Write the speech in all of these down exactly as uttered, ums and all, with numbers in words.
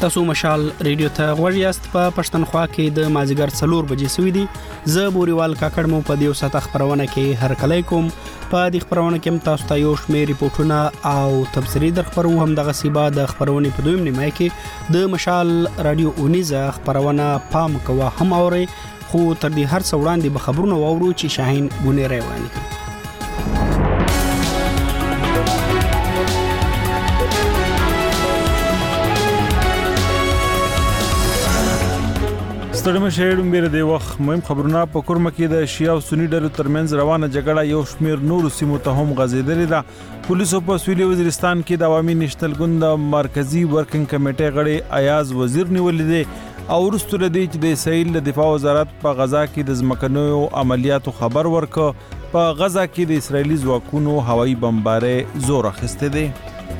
تاسو مشال ریډیو ته غوړیاست په پښتونخوا کې د مازیګر څلور بجې سوي دي زه بوريوال کاکړ مو په دیو ساته خبرونه کې هر کله کوم په دې خبرونه کې تاسو ته یو شمېر ریپورتونه او تبصرې در خبرو هم دغه سیبا د خبرونه په دویم نیمه کې د مشال رادیو اونیزه خبرونه پام کوه هم اوري خو تر دې هر څو وړاندې به خبرونه واورو چې شاهین ګونې راوړاندې کړي. ستړي مشهډم بیر دی وخت مهم خبرونه په کورم کې د شیعه او سنی ډلو ترمنځ روانه جګړه یو شمیر نور سیمو ته هم غځېدلې ده. پولیسو په سویلي وزیرستان کې د عوامي نېشنل ګوند مرکزی ورکینګ کمیټې غړي ایاز وزیر نیولې دي او وروسته لدی چې د اسرائیل د دفاع وزارت په غزا کې د ځمکنیو عملیاتو خبر ورکړ. په غزا کې د اسرائیلي ځواکونو هوایي بمبارۍ زور اخیسته دي.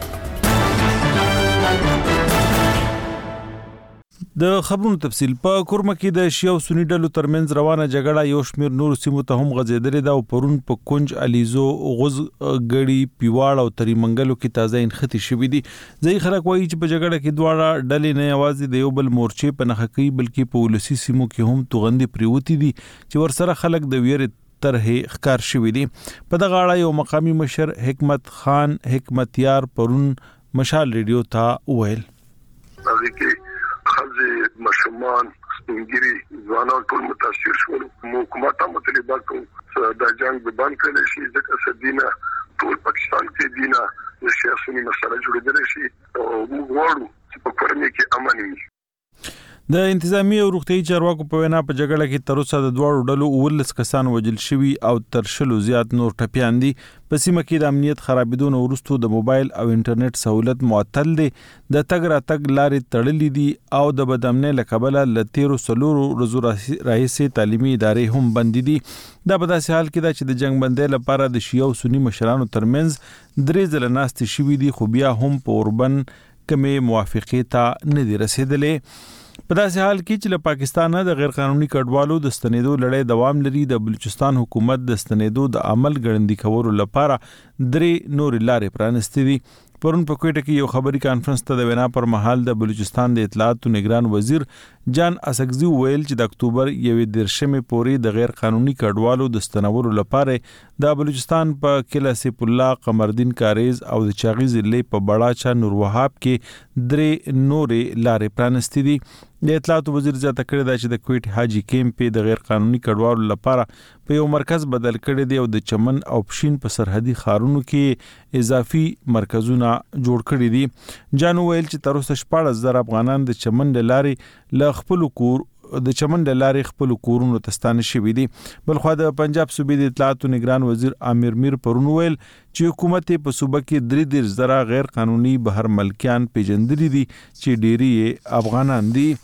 د خبرونو تفصیل په کورمه کې د شیعه او سنی ډلو ترمنځ روانه جګړه یو شمیر نور سیمو ته هم غځېدلې ده او پرون په کنج الیزو غوز غړي پیواړ او تری منګلو کې تازه انختی شوې دي. ځای خلک وایي چې په جګړه کې دواړه ډلې نه یوازې د یو بل مورچې په نخ کوي بلکې په ولسی سیمو کې هم توغندې پریوتی دي چې ورسره خلک د ویرې طرح ښکار شوې دي. په دغه اړه یو مقامی مشر حکمت خان حکمتیار پرون مشال ریډیو ته وویل مشمان سپینګری ځوانان ټول متاثر شول. حکومت هم مطالبه کوي د جنگ به بند کړي شي ځکه چې دینه ټول پاکستان کې دینه د سیاسي مسله جوړېدل شي او موږ غواړو چې په کورنۍ کې امن وي. د انتظامی او روغتیايي چارواکو په وینا په جګړه کې تر اوسه د دوه ډلو ولس کسان وژل شوي او تر شلو زیات نور ټپیان دي. په سیمه کې د امنیت خرابېدو نه وروسته د موبایل او انټرنیټ سہولت معطل دي. د تګ راتګ لارې تړلې دي او د بدامنۍ له کبله له تیرو څلورو ورځو راهیسې تعلیمي ادارې هم بندې دي. دا په داسې حال کې ده چې د جنګ بندۍ لپاره د شیعه او سني مشرانو ترمنځ درې ځله ناستې شوي دي خو بیا هم په اوربن کمې موافقې ته نه دي رسېدلې. په داسې حال کې چې له پاکستان د غیر قانوني کډوالو د ستنېدو لړۍ دوام لري د بلوچستان حکومت د ستنېدو د عمل ګړندي کولو لپاره درې نورې لارې پرانستې دي. پرون په کوټه کې یو خبري کانفرنس ته د وینا پر مهال د بلوچستان د اطلاعاتو نگران وزیر جان اسکزي ویل چې د اکتوبر یوې دیرشمې پورې د غیر قانوني کډوالو د ستنولو لپاره د بلوچستان په کلا سیف الله قمردین کاریز او د چاغي ضلع په بڑاچا نور وهاب کې درې نورې لارې پرانستې دي. د اطلاعاتو وزیر زیاته کړې ده چې د کوټ حاجی کیمپ د غیر قانوني کډوالو لپاره په یو مرکز بدل کړی دی او د چمن او پښین په سرحدي ښارونو کې اضافي مرکزونه جوړ کړي دي. جانو ویل چې تر اوسه شپږ زره افغانان د چمن د لارې ل خپل کور د چمن د لارې خپل کورونو تستانه شوي دي. بلخو د پنجاب صوبې د اطلاعاتو نگران وزیر عامر میر پرون ویل چې حکومت په صوبه کې درې دېرش زره غیر قانوني بهر ملکیان پیژندلي دي چې ډېری افغانان دي.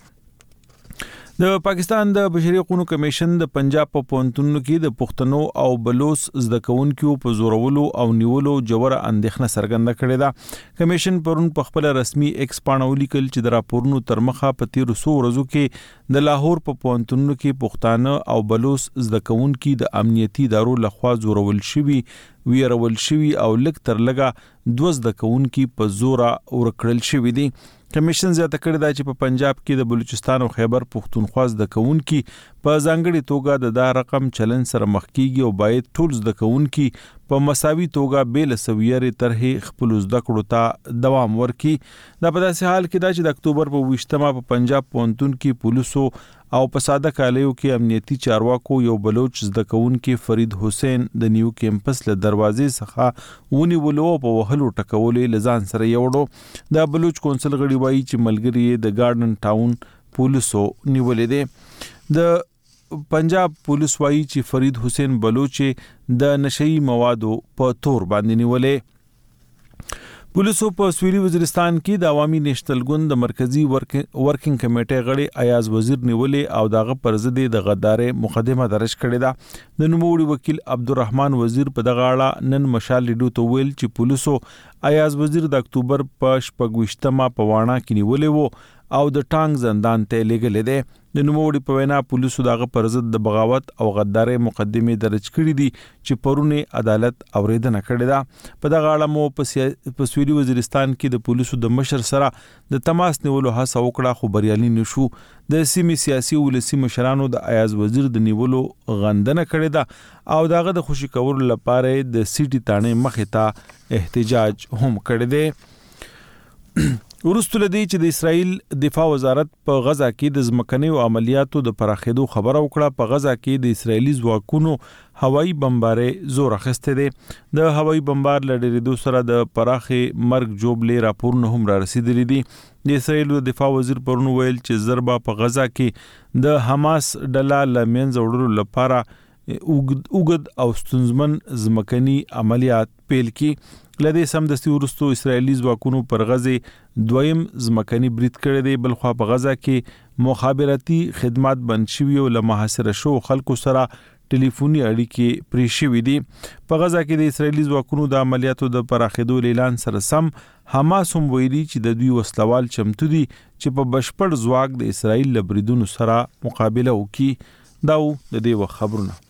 د پاکستان د بشري حقوقو کمیشن د پنجاب په پوهنتونونو کې د پښتنو او بلوچ زده کوونکو په زورولو او نیولو جوړه اندېښنه څرګنده کړې ده. کمیشن پرون په خپل رسمي ایکس پاڼه ولیکل چې د راپورونو تر مخه په تیرو څو ورځو کې د لاهور په پوهنتونونو کې پښتانه او بلوچ زده کوونکو د امنیتي ادارو لخوا زورول شوي ویرول شوي او لږ تر لږه دوه زده کوونکو په زوره ورکړل شوي دي. کمیشن زیاته کړې ده چې په پنجاب کې د بلوچستان او خیبر پختونخوا زده کوونکي په ځانګړي توګه د دا رقم چلن سره مخ کیږي او باید ټول زده کوونکي په مساوي توګه بیل سویری طرحې خپل زده کړو ته دوام ورکړي. دا په داسې حال کې ده چې د اکتوبر په ویشتمه په پنجاب پوهنتون کې پولیسو او په ساده کالیو کې امنیتي چارواکو یو بلوچ زده کوونکي فرید حسین د نیو کیمپس له دروازې څخه ونیولو او په وهلو ټکولې لزان سره یوړو. د بلوچ کونسل غړي وایي چې ملګری د ګارډن ټاون پولیسو نیولې دي. د پنجاب پولیس وایي چې فرید حسین بلوچ د نشئی موادو په تور باندې نیولې. پولیسو په سویلي وزیرستان کې د عوامي نېشنل ګوند د مرکزی ورکینګ کمیټې غړي ایاز وزیر نیولې او دغه پر ضد د غدارې مقدمه درج کړې ده. د نوموړي وکیل عبدالرحمن وزیر په دغه اړه نن مشال لیډو ته ویل چې پولیسو ایاز وزیر د اکتوبر په شپږ ویشتمه په واڼه کې نیولې وو او د ټانګ زندان ته لېږلې ده. د نوموړي په وینا پولیسو دغه پر ضد د بغاوت او غداري مقدمه درج کړې دي چې پرونه عدالت اوریدنه کړې ده. په دغه اړه مو په سویلي وزیرستان کې د پولیسو د مشر سره د تماس نیولو هڅه وکړه خو بریالي نشو. د سیمې سیاسي ولسی مشرانو د ایاز وزیر د نیولو غندنه کړې ده او دغه د خوشی کولو لپاره د سیټي تانه مخې ته احتجاج هم کړی دی. ورستو لدی چې د اسرائیل دفاع وزارت په غزا کې د ځمکنیو عملیاتو د پراخېدو خبره وکړه. په غزا کې د اسرائیلي ځواکونو هوایي بمبارې زور اخیسته دي. د هوایي بمبار لړېدو سره د پراخې مرګ جوړلې راپورونه هم را رسیدلي دي. د اسرائیل د دفاع وزیر پرون ویل چې ضربه په غزا کې د حماس ډله لمنځه وړلو لپاره اوګد او ستونزمن ځمکني عملیات پیل کی. لدې سمدستي ورستو اسرائیلي ځواکونو پر غزه دویم ځمکني برید کړی دی. بل خو په غزه کې مخابراتي خدمات بند شوي او لمحاصره شو خلکو سره ټلیفوني اړیکې پرې شوې دي. په غزه کې د اسرائیلي ځواکونو د عملیاتو د پراخېدو اعلان سره سم حماس هم ویلي چې د دوی وسلوال چمتو دي چې په بشپړ ځواک د اسرائیل له بریدونو سره مقابله وکړي. دا د دې خبرونه.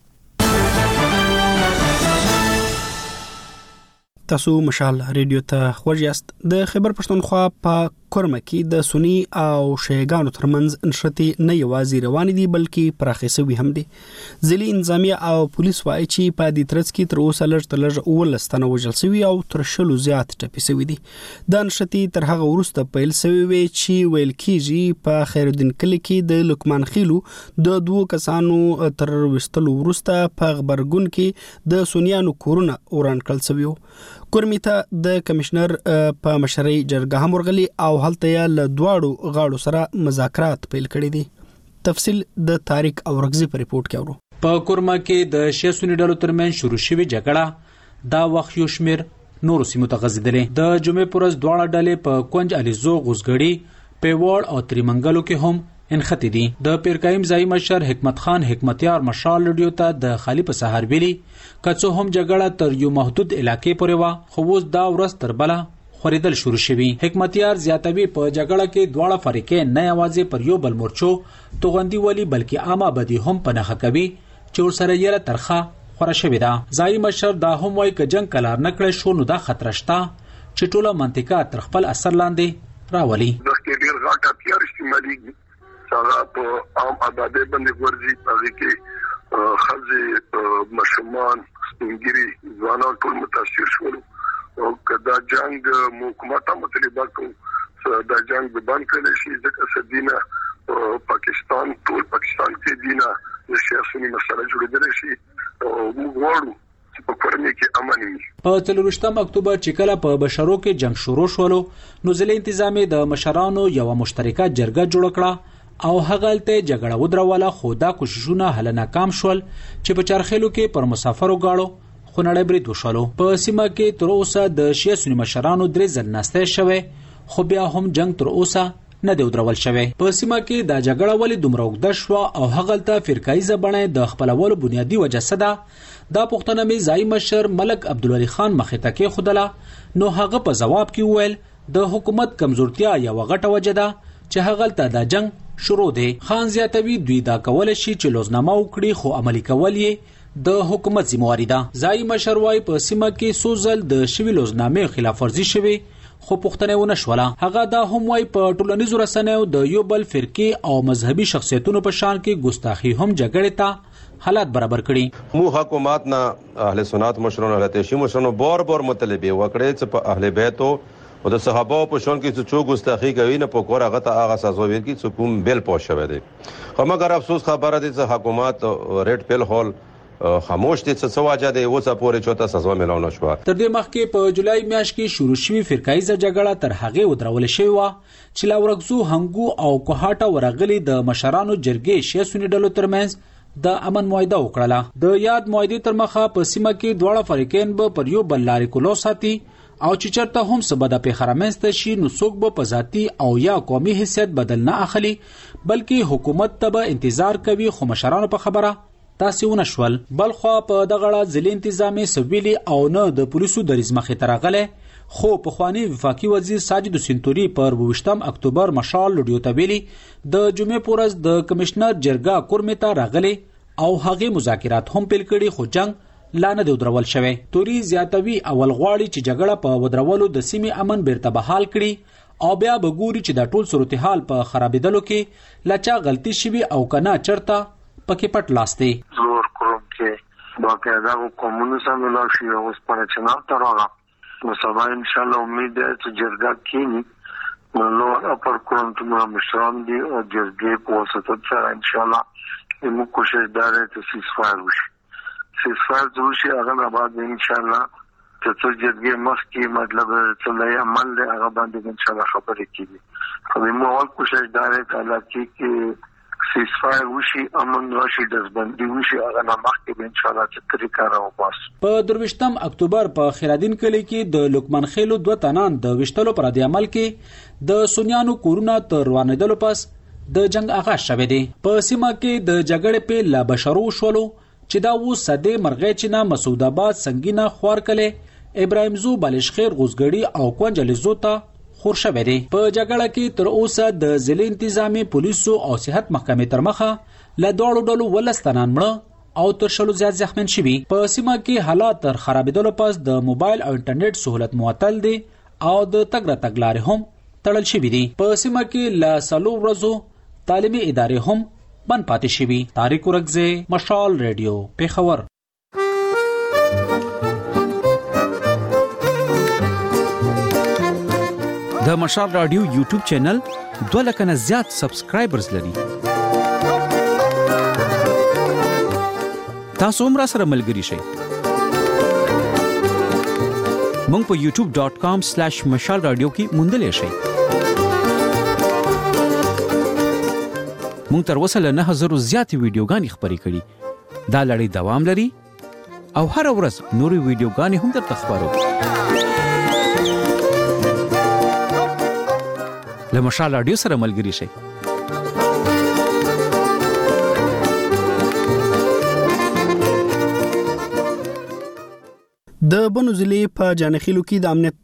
تاسو مشال ریډیو ته خوښ یاست. د خیبر پښتونخوا په کورمه کې د سنی او شیعاګانو ترمنځ انشرتي نه یوازې روان دي بلکې پراخې شوي هم دي. ځلې انتظامیه او پولیس وایي چې په دې ترڅ کې تر اوسه لږ تر لږ ولستانه وژل شوي او تر شلو زیات ټپي شوي دي. د انشرتي تر هغه وروسته پیل شوی وي چې ویل کېږي په خیرالدین کلي کې د لقمان خیلو د دوه کسانو تر وستلو وروسته په غبرګون کې د سنیانو کورونه اوران کړل شوی. کورمیته د کمشنر په مشرۍ جرګه هم ورغلي او هلته یې له دواړو غاړو سره مذاکرات پیل کړي دي. تفصیل د تاریخ او رغزي په ریپورت کې اورو. په کورما کې د شیعه سنی ډلو ترمنځ شروع شوې جګړه دا وخت یو شمیر نور سیمو ته غځېدلې. د جمعې پر ورځ دواړه ډلې په کونج الیزو غوزګړي پیوړ او تریمنګلو کې هم انختی دي. د پیرکایم ځای مشر حکمت خان حکمتیار مشال لډیو ته د خالی په سحر ویلي کڅو هم جګړه تر یو محدود علاقې پورې وا خو اوس دا ورځ تر بله خریدل شروع شوی. حکمتیار زیاتوي په جګړه کې دواړه فریقې نه یوازې پر یو بل مورچو توغندي ولي بلکې عامه بدی هم پنهخه کوي چې ورسره یې ترخه خوره شوې ده. ځای مشر دا هم وایي که جنگ کلار نکړی شو نو دا خطر شته چې ټوله منطقه تر خپل اثر لاندې راولي. هغه په عام آبادی باندې ورځي هغه کې خځې مشمان سپینګری ځوانان ټول متاثر شول او کدا جنگ حکومت مطالبه کوي دا جنگ به بند کړي شي ځکه چې دینه پاکستان ټول پاکستان کې دینه د سیاسي مسله جوړېدل شي او موږ وړو په کورنۍ کې امن وي. په څلورشتم اکتوبر چې کله په بشرو کې جنگ شروع شولو نو ځلې انتظامی د مشرانو یو مشترکه جرګه جوړ کړه او هغه ته جګړه ودروله خو دا کوششونه هل ناکام شول چې په چرخېلو کې پر مسافرو غاړو خونړی برید وشولو. په سیمه کې تر اوسه د شیعه سنی مشرانو درې ځل نسته شوه خو بیا هم جنگ تر اوسه نه دی ودرول شوی. په سیمه کې دا جګړه ولې دومره اوږده شوه او هغه ته فرقایي بڼه د خپلولو بنیادی وجه څه ده دا پوښتنه مې ځای مشر ملک عبدالولی خان مخې ته کې خودله نو هغه په جواب کې وویل د حکومت کمزورتیا یو غټه وجه ده چې هغه ته دا جنگ شروع دی. خان زیاتوي دوی دا کول شي چې لوزنامه وکړي خو عملی کول یې د حکومت ذمہواری ده. ځای مشر وايي په سیمه کې سوزل د شوی لوزنامه خلاف ورزي شوی خو پښتنه ونه شوله. هغه دا هم وايي په ټولنیزو رسنیو د یو بل فرقي او مذهبي شخصیتونو په شان کې ګستاخی هم جګړه ته حالات برابر کړي. مو حکومت نه اهل سنت مشرانو اهل تشیع مشرانو بار بار مطالبه وکړي چې په اهل بیت او د صحابه په شان کې چې څو ګستاخی کوي نه په کور هغه ته هغه سزا ورکړي چې کوم بیل پوه شوی دی. خو مګر افسوس خبره ده چې حکومت ریډ پیل هول خاموش دي چې څه واجه دی اوسه پورې چوته سزا ملو نه شو. تر دې مخکې په جولای میاشت کې شروع شوی فرقایي جګړه تر هغه ودرول شوی و چې لاورغزو هنګو او کوهاټه ورغلي د مشرانو جرګې شیعه سنی ډلو ترمنځ د امن معاهده وکړه. د یاد معاهده تر مخه په سیمه کې دواړه فریقین به پر یو بل لارې کولو ساتي او چې چرته هم سبا د پیخرمنست شي نو څوک به په ذاتی او یا قومي حیثیت بدل نه اخلي بلکې حکومت ته به انتظار کوي خو مشرانو په خبره تاسو ونشول. بل خو په دغه ځل انتظامی سویلی او نه د پولیسو د رزمخه ترغله خو پخوانی وفاقي وزیر ساجد سنتوري پر وشتم اکتوبر مشال لډیو ته ویلي د جمعې پورز د کمشنر جرګه کورمه راغلي او هغه مذاکرات هم پیل کړي خو جنگ لا نه دی ودرول شوی. توري زیاتوي اول غواړي چې جګړه په ودرولو د سیمې امن بیرته بحال کړي او بیا به ګوري چې د ټول صورتحال په خرابېدلو کې لچا غلطي شوي او کنه چرته پکې پټ لاسته زور کوم چې باقاعده کومونو سم لا شي اوس په چنار تراغه نو سبا ان شاء الله امید ده چې جرګه کینی نو اپر کوم ته مشران دي او جرګې په واسطه سره ان شاء الله موږ کوشش داره چې سیسفایر وشي سیسفایر وشي هغه بعد ان شاء الله چې څو جرګې مخکې مطلب څه لای عمل له هغه باندې ان شاء الله خبرې کیږي خو موږ اول کوشش داره چې کې سیسفایر وشي امن راشي دزبندي وشي هغه نه مخکې ان شاء الله چې طریقه راوباس. په درویشتم اکتوبر په خیرادین کلی کې د لوکمن خیلو دوه تنان د وشتلو پر د عمل کې د سونیانو کورونه تر روانېدلو پس د جنگ آغاز شوه دی. په سیمه کې د جګړې په لا بشرو شولو چې دا و سده مرغې چې نه مسعود آباد سنگینه خوار کله ابراهیم زو بالشخیر غوزګړی او کونجل زوتا خور شوه دی. په جګړه کې تر اوسه د ضلع انتظامی پولیسو او صحت محکمې تر مخه له دوړو ډلو ولستانان مړه او تر شلو زیات زخمین شوي. په سیمه کې حالات تر خرابېدلو پس د موبایل او انټرنیټ سہولت معطل دي او د تګ راتګ لارې هم تړل شوي دي. په سیمه کې له څلور ورځو تعلیمي ادارې هم بند پاتې شوي. طارق ورکزے، مشال ریډیو، پیښور. د مشال رادیو یوټیوب چینل دوه لکه نه زیات سبسکرایبرز لري. تاسو هم را سره ملګري شئ. مونږ په یوټیوب ډاٹ کام سلیش مشال رادیو کې موندلی شئ. مونږ تر اوسه له نه زره زیاتې ویډیوګانې خپرې کړي. دا لړۍ دوام لري او هر ورځ نورې ویډیوګانې هم درته خپرو. له مشال رادیو سره ملګري شئ. د بنو ضلع په جانخیلو کې د امنیت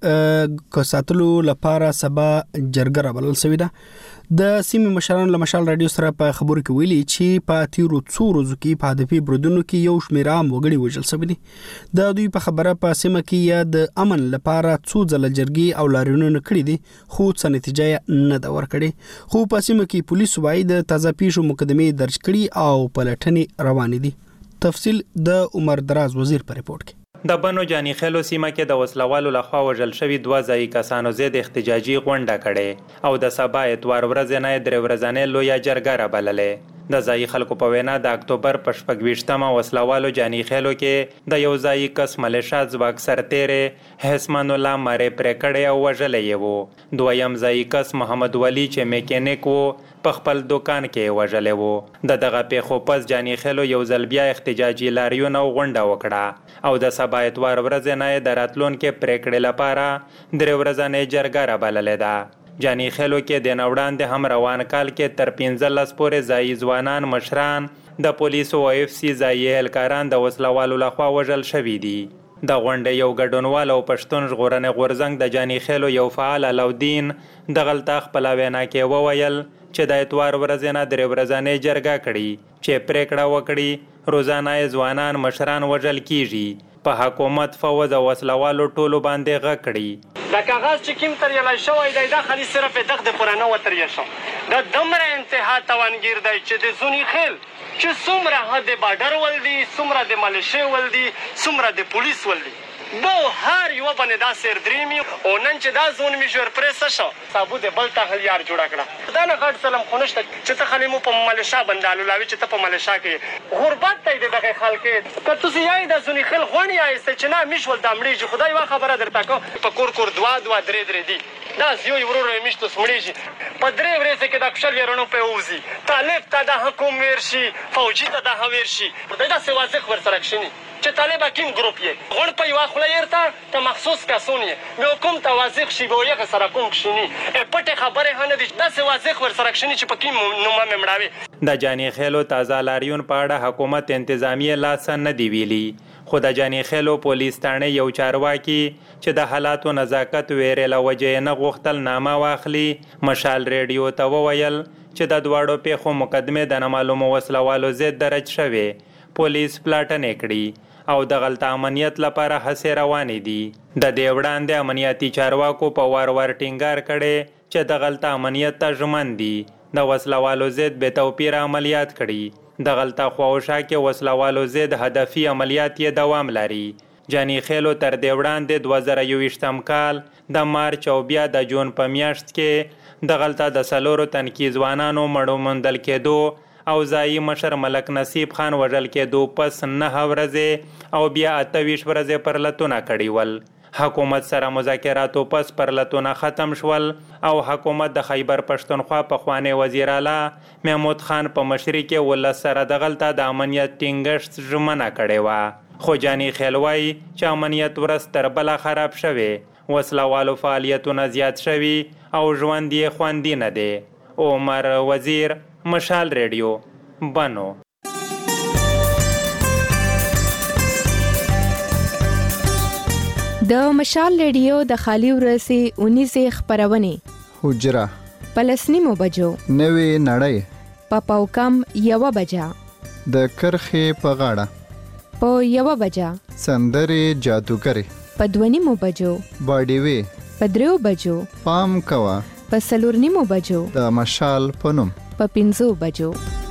ټینګ کساتلو لپاره سبا جرګه راوړل شوې ده. د سیمې مشران له مشال رادیو سره په خبرو کې ویلي چې په تیرو څو ورځو کې په هدفي بریدونو کې یو شمېر عام وګړي وژل شوي دي. د دوی په خبره په سیمه کې یا د امن لپاره څو ځله جرګې او لاریونونه کړي دي خو څه نتیجه نه ده ورکړې. خو په سیمه کې پولیس وايي د تازه پیښو مقدمې درج کړي او پلټنې روانې دي. تفصیل د عمر دراز وزیر په ریپورت کې. د بنو جانخیلو سیمه کې د وسلوالو لخوا وژل شوي دوه ځایي کسانو ضد احتجاجي غونډه کړې او د سبا اتوار ورځې نه درې ورځنۍ لویه جرګه رابللې. د ځایي خلکو په وینا د اکتوبر په شپږویشتمه وسلوالو جانخیلو کې د یو ځایي کس ملیشا ځواک سرتیری حسمن الله مارې پرې کړی او وژلی یې و. دویم ځایي کس محمد ولی چې میکینیک و په خپل دوکان کې وژلی و. د دغه پیښو پس جانخیلو یو ځل بیا احتجاجي لاریون او غونډه وکړه او د سبا اتوار ورځې نه د راتلونکې پریکړې لپاره درې ورځنۍ جرګه رابللې ده. جانخیلو کې د نوړاندې هم روان کال کې تر پنځلس پورې ځایي ځوانان مشران د پولیسو او اف سی ځایي اهلکاران د وسلوالو لخوا وژل شوي دي. د غونډې یو ګډونوال او پښتون ژغورنې غورځنګ د جانخیلو یو فعال علاودین دغلته خپله وینا کې وویل چې د اتوار ورځې نه درې ورځنۍ جرګه کړي چې پریکړه وکړي روزانه ځوانان مشران وژل کیږي. په حکومت فوز او وسلوالو ټولو باندې غږ کړي. د کاغذ چې کوم تریلی شوی دی دا خالي صرف دغه د پورانه وتریل شو. دا دومره انتها توانګیر دی چې د زونی خیل چې څومره حد بارډر ول دي څومره د ملیشې ول دي څومره د پولیس ول دي بو هر یو باندې دا سر درېمي او نن چې دا زون می شور پرېس شو صابو د بل ته هلیار جوړ کړه. دا نه غټ سلام خونشته چې ته خلی مو په ملیشا بندالو لاوي چې ته په ملیشا کې غربت دی دغه خلک که تاسو یې د زونی خل غونی ایست چې نه میشول د امړي خدای وا خبره درته کو په کور کور دوا دوا درې درې دی دا یو ورور میشته سمړي په درې ورځې کې د خپل ورونو په اوزي طالب ته د حکومت ورشي فوجي ته د هویرشي دا څه واضح ورسره کښینی چې طالب حکیم ګروپ یې غون په یو خله یرته ته مخصوص کسونی مې حکومت ته واضح شي به یو سره کوم کښینی پټه خبره هنه دي دا څه واضح ورسره کښینی چې پکې نومه ممړاوي. د جانخیلو تازه لاریون په اړه حکومت انتظامیه لاس نه دی ویلي خو د جاني خیلو پولیس تانه یو چارواکي چې د حالاتو نزاکت ویرې له وجې نه غوښتل نامه واخلي مشال ریډیو ته وویل چې د دواړو پیښو مقدمې د نامعلومو وسلوالو ضد درج شوې پولیس پلاټنې کړي او د غلط امنیت لپاره هڅې روانې دي د دې وړاندې امنیتي چارواکو په وار وار ټینګار کړي چې د غلط امنیت ته ژمن دي د وسلوالو ضد بې توپیر عملیات کړي د غلطه خواوشا کې وسلوالو ضد هدفي عملیات یې دوام لري جاني خیلو تر دې وړاندې دوه زره یوویشتم کال د مارچ او بیا د جون په میاشت کې د غلطه د څلورو تنکي ځوانانو مړو موندل کېدو او ځایي مشر ملک نصیب خان وژل کېدو پس نهه ورځې او بیا اته ویشت ورځې پرلتونه کړي ول حکومت سره مذاکراتو پس پرلتونه ختم شول او حکومت د خیبر پښتونخوا پخوانی وزیر اعلی محمود خان په مشرۍ کې ولس سره د غلطه د امنیت ټینګښت ژمنه کړې وه خو جاني خیل وایي چې امنیت ورځ تر بله خراب شوې وسلوالو فعالیتونه زیات شوي او ژوند یې خوندي نه دی عمر وزیر مشال ریډیو بنو د مشال ریډیو د خالی ورځې اونیزه خبرونه حجره پلسنیمو بجو نوې نړۍ په پاوکم یو بجا د کرخې په غاړه په یو بجا سندرې جادوګرې په دونیمو بجو باډیوي په دریو بجو پام کوا په سلورنیمو بجو د مشال پنوم په پنځو بجو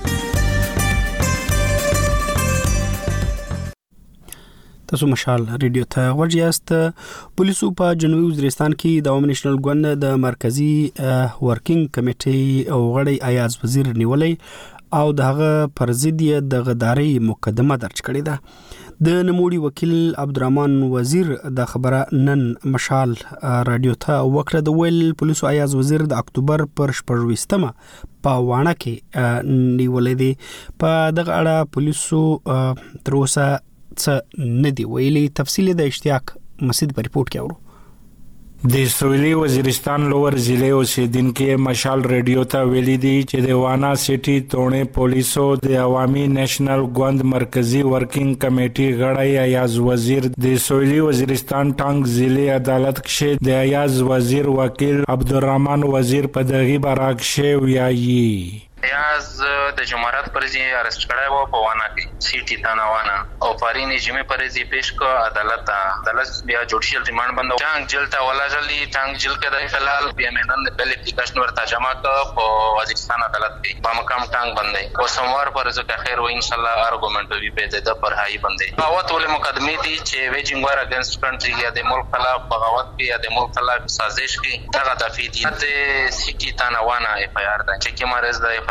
تاسو مشال ریډیو ته ورجاست پولیسو په جنوبي وزیرستان کې د عوامي نېشنل ګوند د مرکزی ورکینګ کمیټې او غړي ایاز وزیر نیولې او دغه پر ضد یې د غداري مقدمه درج کړې ده د نموړي وکیل عبدالرحمن وزیر د خبره نن مشال رادیو ته وکړه د ویل پولیسو ایاز وزیر د اکتوبر پر شپږویشتمه په وانه کې نیولې دي په دغه اړه پولیسو تر اوسه څه نه دی ویلي تفصیل د اشتیاق مسجد په ریپورت کې اورو د سویلي وزیرستان لوور ضلع اوسیدونکو مشال ریډیو ته ویلي دي چې د وانا سټي تونه پولیسو د عوامي نېشنل ګوند مرکزی ورکینګ کمیټې غړی ایاز وزیر د سویلي وزیرستان ټانګ ضلع عدالت کې د ایاز وزیر وکیل عبدالرحمن وزیر په دغه براکشه ویایي ایاز د جمهوریت پرځي ارست کړای وو په وانا کې سیټي تناوانا او پارینې جمعې پرځي پیش کو عدالت عدالت بیا جوډیشل ریماند بند ټانګ جیل ته ولاجلی ټانګ جیل کې د فلال بیا مینن د بل اپلیکیشن ورته جمع کو په وزیرستان عدالت کې په مقام ټانګ بندې او سوموار پر ځکه خیر و ان شاء الله ارګومنټ وی په د پر هاي بندې او ټول مقدمه دي چې ویجینګ وار اگینست کنټری یا د ملک خلاف بغاوت کې یا د ملک خلاف سازش کې دغه د فیدی د سیټي تناوانا اف آی آر د چې کیمرز د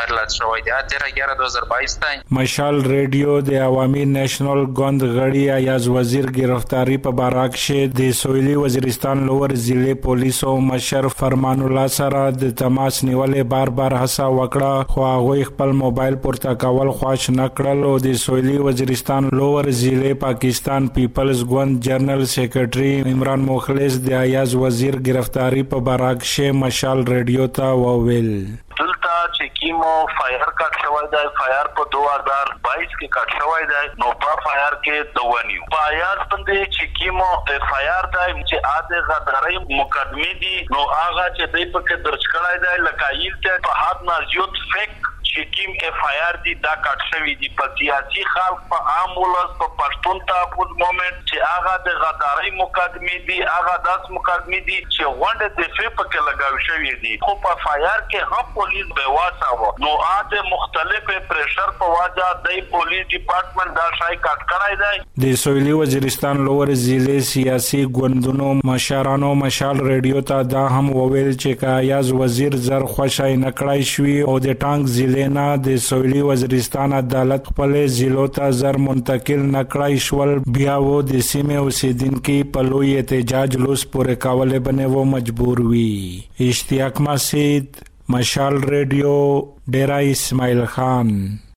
مشال ریډیو د عوامي نېشنل ګوند غړي ایاز وزیر گرفتاری په باراک شه د سویلي وزیرستان لوور ضلع پولیسو مشر فرمان الله سره د تماس نیولې بار بار هڅه وکړه خو هغه خپل موبایل پورته کول خواش نه کړل او د سویلي وزیرستان لوور ضلع پاکستان پیپلز ګوند جنرال سیکریټري عمران مخلص د ایاز وزیر گرفتاری په باراک شه مشال ریډیو ته وویل دلته چې کیمو فایر کټ شوی دی فایر په دوه هزار بایس کې کټ شوی دی نو په فایر کې دوانیو په آیاز باندې چې کیمو فایر دی چې اده غداري مقدمه دي نو هغه چې دوی په کې درج کړی دی لکه ایلته په حد نه زیات فیک چې کیم اف آی آر دي دا کټ شوی دي په سیاسي خلک په عام ولس په پښتون تحفظ مومنت چې هغه د غداري مقدمه دي هغه داس مقدمه دي چې غونډه د فی په کې لګاو شوی دي خو په اف آی آر کې هم پولیس به واساو نو اته مختلفه پریشر په واجه د پولیس ډپارټمنټ دا شای کټ کړای دی د سویلي وزیرستان لوور ضلع سیاسي ګوندونو مشرانو مشال ریډیو ته دا هم وویل چې کایاز وزیر زر خوشای نکړای شوی او د ټانګ ضلع نه د سویلي وزیرستان عدالت خپل ضلع ته زر منتقل نکړای شول بیا و د سیمه اوسیدونکو په لوی احتجاج لوس پورې کاوله بنه و مجبور وی اشتیاق مسجد مشال ریډیو ډیرا اسماعیل خان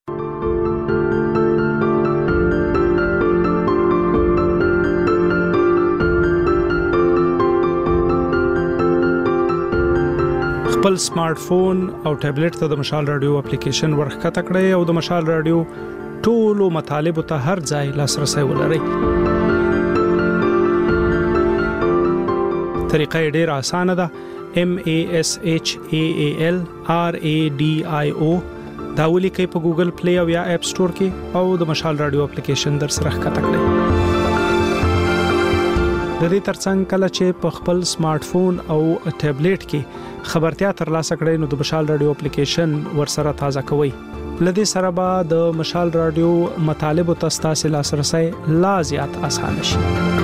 خپل سمارټ فون او ټابلیټ ته د مشال رادیو اپلیکیشن ورخه کړئ او د مشال رادیو ټولو مطالب ته هر ځای لاسرسي ولرئ طریقه یې ډیره اسانه ده. M A S H A A L R A D I O دا ولیکئ په ګوګل پلی او یا اپ سٹور کې او د مشال رادیو اپلیکیشن در سره ښکته کړئ. د دې ترڅنګ کله چې په خپل سمارټ فون او ټابلیټ کې خبرتیا ترلاسه کړئ نو د مشال رادیو اپلیکیشن ورسره تازه کوئ. لدې سره به د مشال رادیو مطالب او تاسو لاسرسي لا زیات اسانه شي.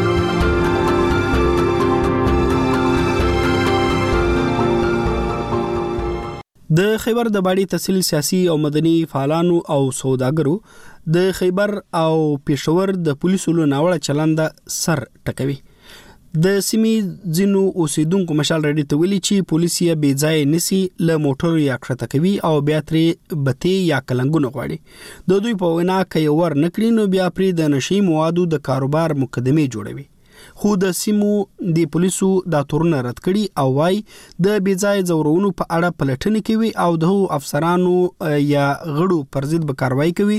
د خیبر د باډي تحصیل سیاسي او مدني فعالانو او سوداګرو د خیبر او پېښور د پولیسو له ناوړه چلند سر ټکوي. د سیمې ځینو اوسیدونکو مشال رادیو ته ویلي چې پولیس یې بې ځای نسی له موټر یا کښته کوي او بیا ترې بتې یا کلنګونه غواړي. د دوی په وینا کې ور نکړي نو بیا پرې د نشي موادو د کاروبار مقدمه جوړوي. خو د سیمو د پولیسو د تورن رد کړي او وايي د بيځای زورونو په اړه پلټنې کوي او د افسرانو یا غړو پر ضد به کاروایی کوي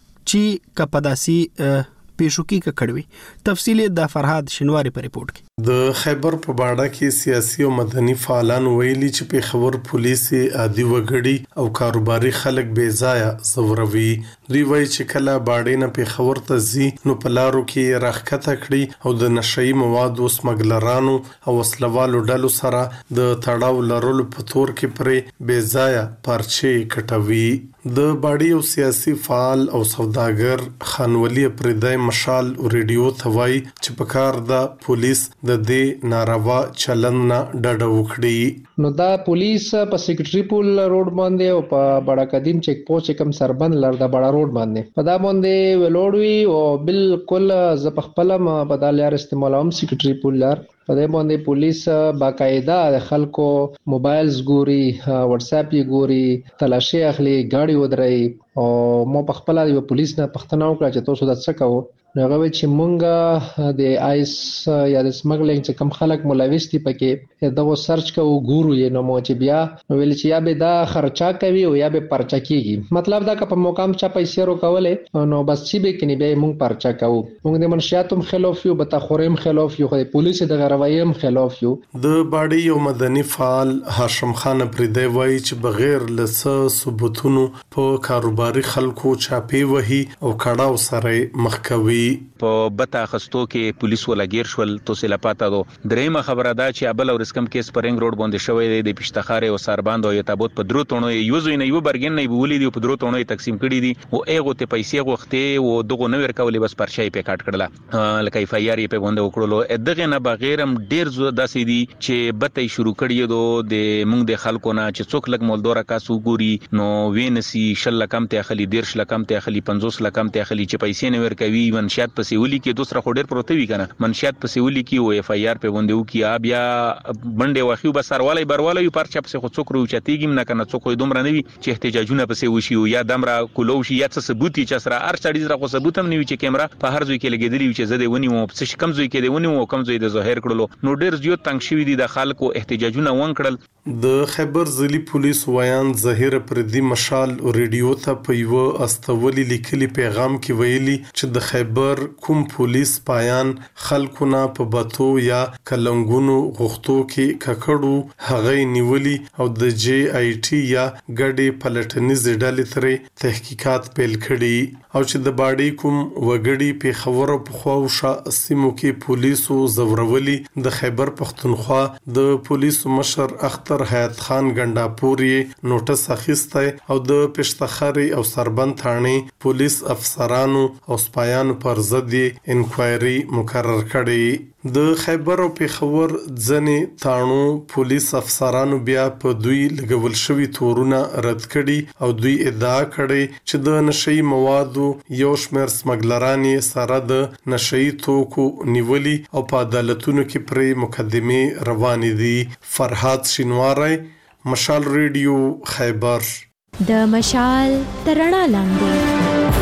چې کپداسي پیشوکی کړوي. تفصیل د فرهاد شنواری په ریپورت کې. د خیبر په باډه کې سیاسي او مدني فعالان ویلي چې په خبر پولیس عادي وګړي او کاروباري خلک بې ځای زوروي. دوی وایي چې کله باډې نه په خبر ته ځي نو په لارو کې راخکته کړي او د نشئی موادو سمګلرانو او وسلوالو ډلو سره د تړاو لرلو په تور کې پرې بې ځای پارچې کټوي. د باډي او سیاسي فعال او سوداګر خانولي پردای مشال ریډیو ثوای چې په کار د پولیس د دې ناروا چلند نه ډډه وکړي. نو دا پولیس په سیکریټری پول روډ باندې او په بڑا قدیم چیک پوسټ کم سربند لر د بڑا روډ باندې په دا باندې ولوړوي او بالکل ز په خپل ما بدل یار استعمالوم سیکریټری پول لر په دې باندې پولیس باقاعده د خلکو موبایلز ګوري، واتس اپ یې ګوري، تلاشي اخلي، گاډي ودرای او مو په خپل د پولیس نه پښتنه وکړه چې تاسو د څه کوو. نو هغه چې مونږه د آیس یا د سمګلینګ چې کم خلک ملوث دي پکې دغه سرچ کوو ګورو یې نو مو چې بیا ویل چې یا به دا خرچا کوي او یا به پرچا کیږي. مطلب دا که په مقام چا پیسې ورو کولې نو بس چې به کني به مونږ پرچا کوو. مونږ د منشیاتم خلاف یو به تخورم خلاف یو خو پولیس د غرویم خلاف یو. د باډي او مدني فعال هاشم خان پردی وایي چې بغیر لڅ ثبوتونو په کاروباري خلکو چاپی وهي او کړهو سره مخ کوي. په بتا خستو کې پولیس ولګیر شول توسه لپاته دو درېمه خبره ده چې ابل او رسکم کیس پرنګ روډ باندې شوې د پښتخاره او سرباند او یتابوت په درو تونو یو زوی نه یو برګن نه بولی دی په درو تونو تقسیم کړي دي او ایغه ته پیسې غوښته او دغه نو ورکولې بس پرشای په کاټ کړله لکه اف ای آر په باندې وکړلو دغه نه بغیرم ډیر زو داسې دي چې بتې شروع کړي دو د مونږ د خلکو نه چې څوک لګ مولدورا کاسو ګوري نو وینسی شل کم ته خلی ډیر شل کم ته خلی پنځوس لکم ته خلی چې پیسې نه ورکوي منشات په سیولي کې دوسرا خو ډیر پروت وی کنه منشات په سیولي کې او اف ای آر په باندې وکیا بیا منډه واخیو بسروالای برواله پر چپ څه څوک روچ تیګم نه کنه څوک دومره نه وی چې احتجاجونه په سی وشي یا دمره کولو شي یا څه ثبوت چې سره ار چړي زره خو ثبوت هم نه وی چې کیمرا په هر ځای کې لګیدلی چې زده ونی مو څه کم ځای کې دی ونی مو کم ځای د ظاهر کړلو نو ډیر زیات تنگ شوی دي د خلکو احتجاجونه ون کړل. د خیبر ضلعي پولیس ویان ظاهر پردي مشال ریډیو ته په یو استولي لیکلي پیغام کې ویلي چې د خیبر کوم پولیس پایان خلکونه په باتو یا کلنګونو غوښتو کې ککړو هغه نیولي او د جی آی ټي یا ګډي پلټنیز ډلې ترې تحقیقات پیل کړي او چې د باډي کوم وګړي په خبرو په خواوشه سیمو کې پولیسو زورولي د خیبر پختونخوا د پولیسو مشر اختر حیات خان ګنداپوري نوټس اخیسته او د پښتخاري او سربند ثاني پولیس افسرانو او سپایانو پر ضد انکوایري مقرر کړي. د خیبر او پیښور ځنې تانو پولیس افسرانو بیا په دوی لګول شوی تورونه رد کړي او دوی ادعا کړي چې د نشئی موادو یو شمېر سمګلرانی سره د نشئی توکو نیولي او په عدالتونو کې پرې مقدمه روانې دي. فرهاد شینواری مشال ریډیو خیبر. د مشال ترڼا لاندې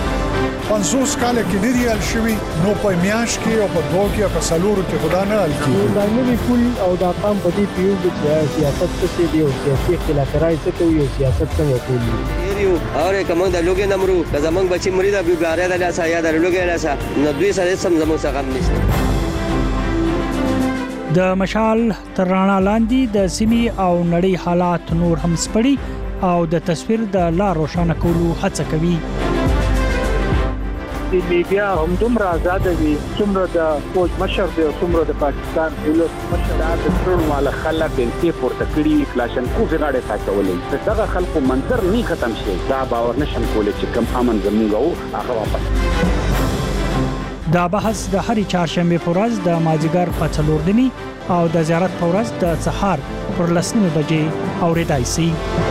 پنځوس کال کې ډیر یال شوی نو په میاش کې او په دوه کې په سالورو کې خدا نه حل کیږي. دا نوی پول او دا قام په دې پیو چې سیاست څه دی او سیاسي اختلافات څه کوي او سیاست څنګه کوي. یو اور کوم د لوګي نمرو که زمنګ بچي مریدا بیګاره د لاسه یا د لوګي لاسه نو دوی سره سم زمو څخه نشته. د مشال تر رڼا لاندې د سیمې او نړۍ حالات نور هم سپړي او د تصویر د لا روښانه کولو هڅه کوي. د لیبیا هم دومره آزاد دي څومره د فوج مشر دی او څومره د پاکستان دولت مشر د ټول والا خلک د پورته کړي کلاشن کو غاړه ساتولې دغه خلکو منظر نه ختم شي دا باور نشم کولای چې کم امن زموږ او هغه واپس. دا بحث د هرې چهارشنبه په ورځ د مازیګر په څلور نیمې او د زیارت په ورځ د سهار پر لس نیمې بجې اورېدای شي.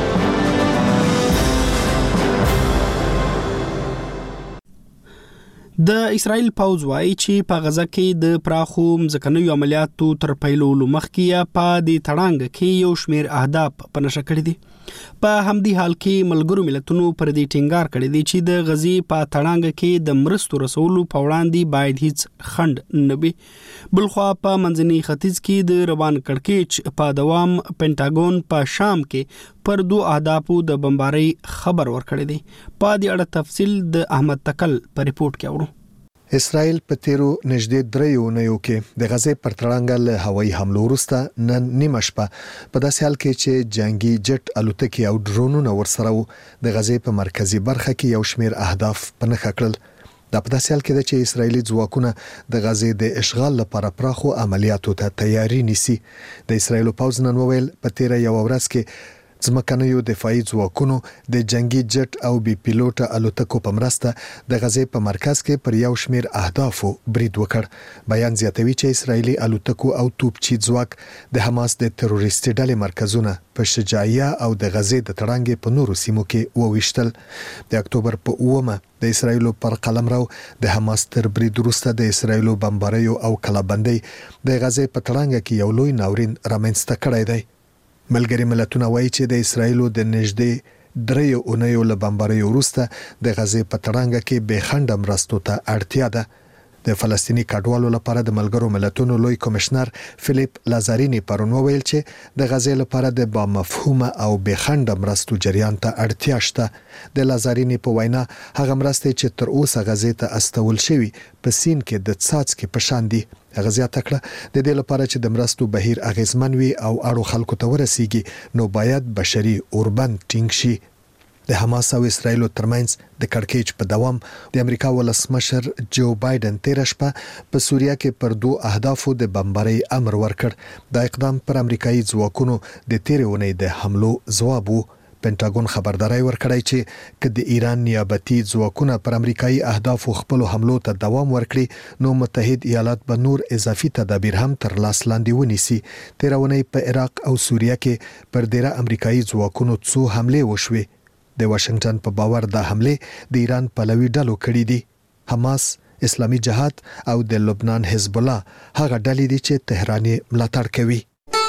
د اسرائیل پوځ وايي چې په غزا کې د پراخو مځکنیو عملیاتو تر پیلولو مخکې یا په دې تړانګ کې یو شمېر اهداف په نشه کړی دي. په همدې حال کې ملګرو ملتونو پر دې ټینګار کړی دی چې د غزې په تړانګ کې د مرستو رسولو په وړاندې باید هیڅ خنډ نه وي. بلخوا په منځني ختیځ کې د روان کړکېچ په دوام پینټاګون په شام کې پر دوه اهدافو د بمبارۍ خبر ورکړی دی. په دې اړه تفصیل د احمد تکل په ریپورت کې اورو. اسرائیل په تیرو نږدې دریو اونیو کې د غزې پر تړانګ له هوایي حملو وروسته نن نیمه شپه په داسې حال کې چې جنگي جټ الوتکې او ډرونونه ورسره وو د غزې په مرکزی برخه کې یو شمېر اهداف په نښه کړل. دا په داسې حال کې چې اسرایلی ځواکونه د غزې د اشغال لپاره پراخو عملیاتو ته تیاری نیسي. د اسرایل پوځ نن وویل په تیر یو ورځ کې ځمکنیو دفاعي ځواکونو د جنگي جټ او بي پیلوټ الوتکو په مرسته د غزې په مرکز کې پر یو شمېر اهدافو برید وکړ. بیان زیاتوي چې اسرایلی الوتکو او توپچي ځواک د حماس د تروریستي ډلې مرکزونه په شجاعیه او د غزې د تړانګ په نورو سیمو کې وویشتل. د اکتوبر په اومه د اسرایل پر قلمرو د حماس تر برید وروسته د اسرایل بمباریو او کلابندۍ د غزې په تړانګ کې یو لوی ناورین رامنځته کړی دی. ملګری ملتونه وایي چې د اسرایل د نږدې دریو اونیو له بمباریو وروسته د غزې په تړانګ کې به خنډ مرستو ته اړتیا ده. د فلسطینی کډوالو لپاره د ملګرو ملتونو لوی کمشنر فلیپ لازارینی پرون وویل چې د غزې لپاره د با مفهومه او به خنډ مرستو جریان ته اړتیا شته. د لازارینی په وینا هغه مرستې چې تر اوسه غزې ته استول شوی په سین کې د څاڅکي په شان دي. هغه زیاته کړه د دې لپاره چې د مرستو بهیر اغیزمن وي او اړو خلکو ته ورسیږي نو باید بشري اوربند ټینګ شي. د حماس او اسرایل ترمنځ د کړکېچ په دوام د امریکا ولسمشر جو بایدن تیر شپه په سوریه کې پر دوه اهدافو د بمبارۍ امر ورکړ. دا اقدام پر امریکایي ځواکونو د تیر اونۍ د حملو ځواب وو. پینټاګون خبرداري ورکړی چې که د ایران نیابتي ځواکونه پر امریکایي اهدافو خپل حملو ته دوام ورکړي نو متحد ایالات به نور اضافي تدابیر هم تر لاس لاندې ونیسي. تیرونه په عراق او سوریه کې پر ډیره امریکایي ځواکونو څو حمله وشوي. د واشنگټن په باور دا حمله د ایران پلوي ډلو کړې دي. حماس، اسلامي جهاد او د لبنان حزب الله هغه ډلې دي چې تهران ملاتړ کوي.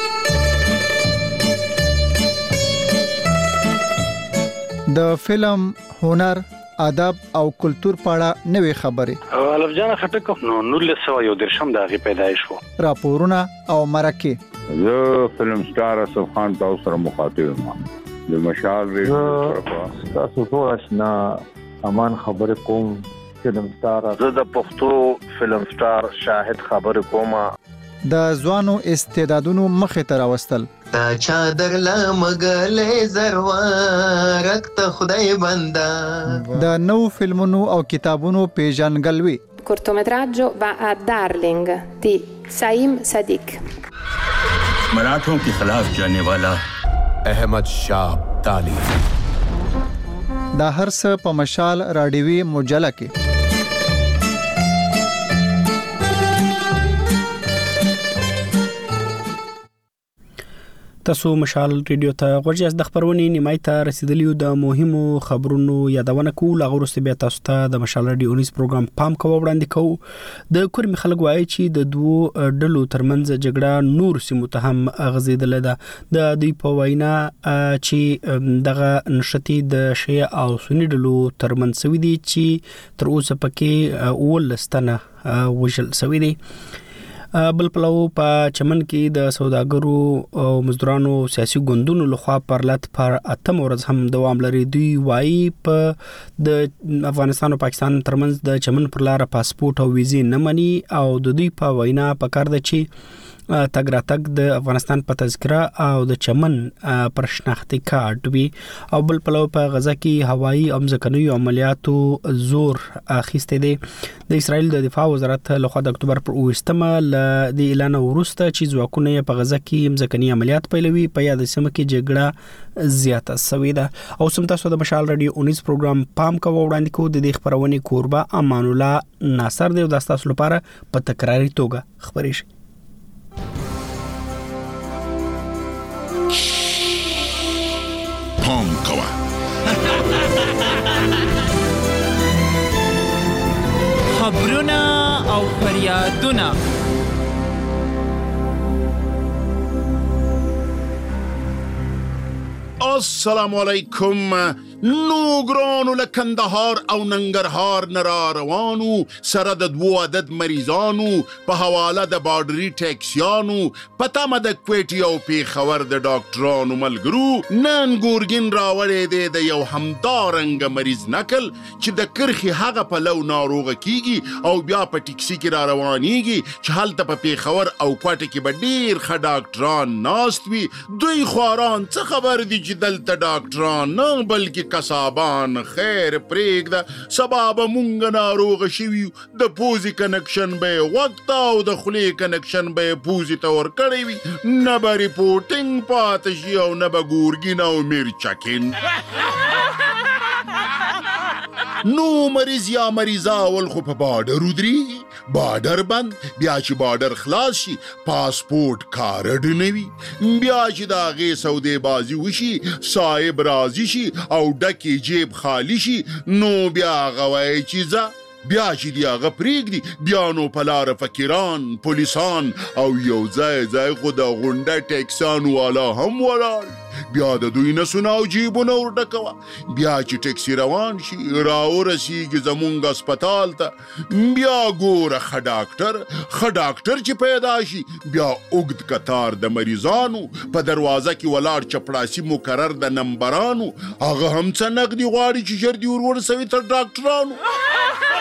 د فلم، هنر، ادب او کلچر په اړه نوې خبرې الف جان خټک نو نولس سو یو درشم دغه پیدایش وو. راپورونه او مرکه زه فلم سٹار اسف خان تاسو سره مخاطب یم. د مشال ریډیو تاسو ټول آشنا امان خبر کوم. فلم سٹار زه د پښتو فلم سٹار شاهد خبر کوم. د ځوانو استعدادونو مخه تر واستل تا چادر لا مغلې زروارک ته خدای بندا. د نو فلمونو او کتابونو پیژنګلوي. cortometraggio va a Darling di Saim Sadiq. मराठों के खिलाफ जाने वाला احمد شاه ابدالي. دا هر څه په مشال رادیوي مجله کې. تاسو مشال ریډیو ته غوږی د خبرونې نیمای ته رسیدلیو د مهمو خبرونو یادونه کول غوړسته بیا تاسو ته د مشال ریډیو نیوز پروګرام پام کوو وړاندې کوو. د کورمي خلک وایي چې د دوه ډلو ترمنځ جګړه نور سیمو ته هم غزیدل ده. د دوی په وینا چې دغه نشتی د شیعه او سنی ډلو ترمنځ سوي دي چې تر اوسه پکې ولستنه وژل سوي دي. بل پلو په چمن کې د سوداګرو او مزدورانو سیاسي ګوندونو لخوا پرلط پر اتم ورځ هم دوام لري. دوی وایي په د افغانستان او پاکستان ترمنځ د چمن پر لار پاسپورت او ویزې نه مني او د دوی په وینا په کار ده چې تګ راتګ د افغانستان په تذکره او د چمن پر شناختي کارت وی او بل پلو په غزا کې هوایي او ځمکني عملیاتو زور اخیسته دي. د اسرایل د دفاع وزارت لخوا د اکتوبر پر اوستمه د اعلان وروسته چې ځواکونه په غزا کې ځمکني عملیات پیلوي په یاد سیمه کې جګړه زیاته شوې ده. او سم تاسو د مشال رادیو اونیس پروګرام پام کوو وړاندې کو د دې خبرونه کوربه امان الله ناصر دی او د تاسو لپاره په تکراری توګه خبرې شي. پام کوه خبرونه او فریادونه السلام علیکم. نو ګرانو له کندهار او ننګرهار نه را روانو سره د دوو عدد مریضانو په حواله د بارډري ټیکسیانو په تمه د کویټې او پېښور د ډاکټرانو ملګرو نن ګورګین راوړی دی د یو همدارنګه مریض نقل چې د کرښې هغه پلو ناروغه کیږي او بیا په ټیکسي کې را روانیږي چې هلته په پېښور او کوټه کې به ډېر ښه ډاکټران ناست وي. دوی خواران څه خبر دي چې دلته ډاکټران نه بلکې کسابان خیر پرېږده سبا به مونږ ناروغه شوي د پوزې کنکشن به یې غوږ ته او د خولې کنکشن به یې پوزې ته ورکړی وي. نه به ریپورټینګ پاته شي او نه به ګورګین او میرچکین. نو مریض یا مریضه اول خو په بارډر ودرېږي، بارډر بند، بیا چې بارډر خلاص شي پاسپورت کارډ نه وي، بیا چې د هغې سودې بازي وشي صاحب راضي شي او ډکې جیب خالی شي نو بیا هغه وایي چې ځه. بیا چې دی هغه پرېږدي بیا نو په لاره فقیران پولیسان او یو ځای ځای خو د غونډه ټیکسیانو والا هم ولاړ. بیا د دوی نسونه او جیبونه ورډکوه. بیا چې ټیکسي روان شي راورسیږي زمونږ هسپتال ته بیا ګوره ښه ډاکټر ښه ډاکټر چې پیدا شي بیا اوږد کتار د مریضانو په دروازه کې ولاړ چپړاسي مقرر د نمبرانو هغه هم څه نقدي غواړي چې ژر دې ور ورسوي تر ډاکټرانو.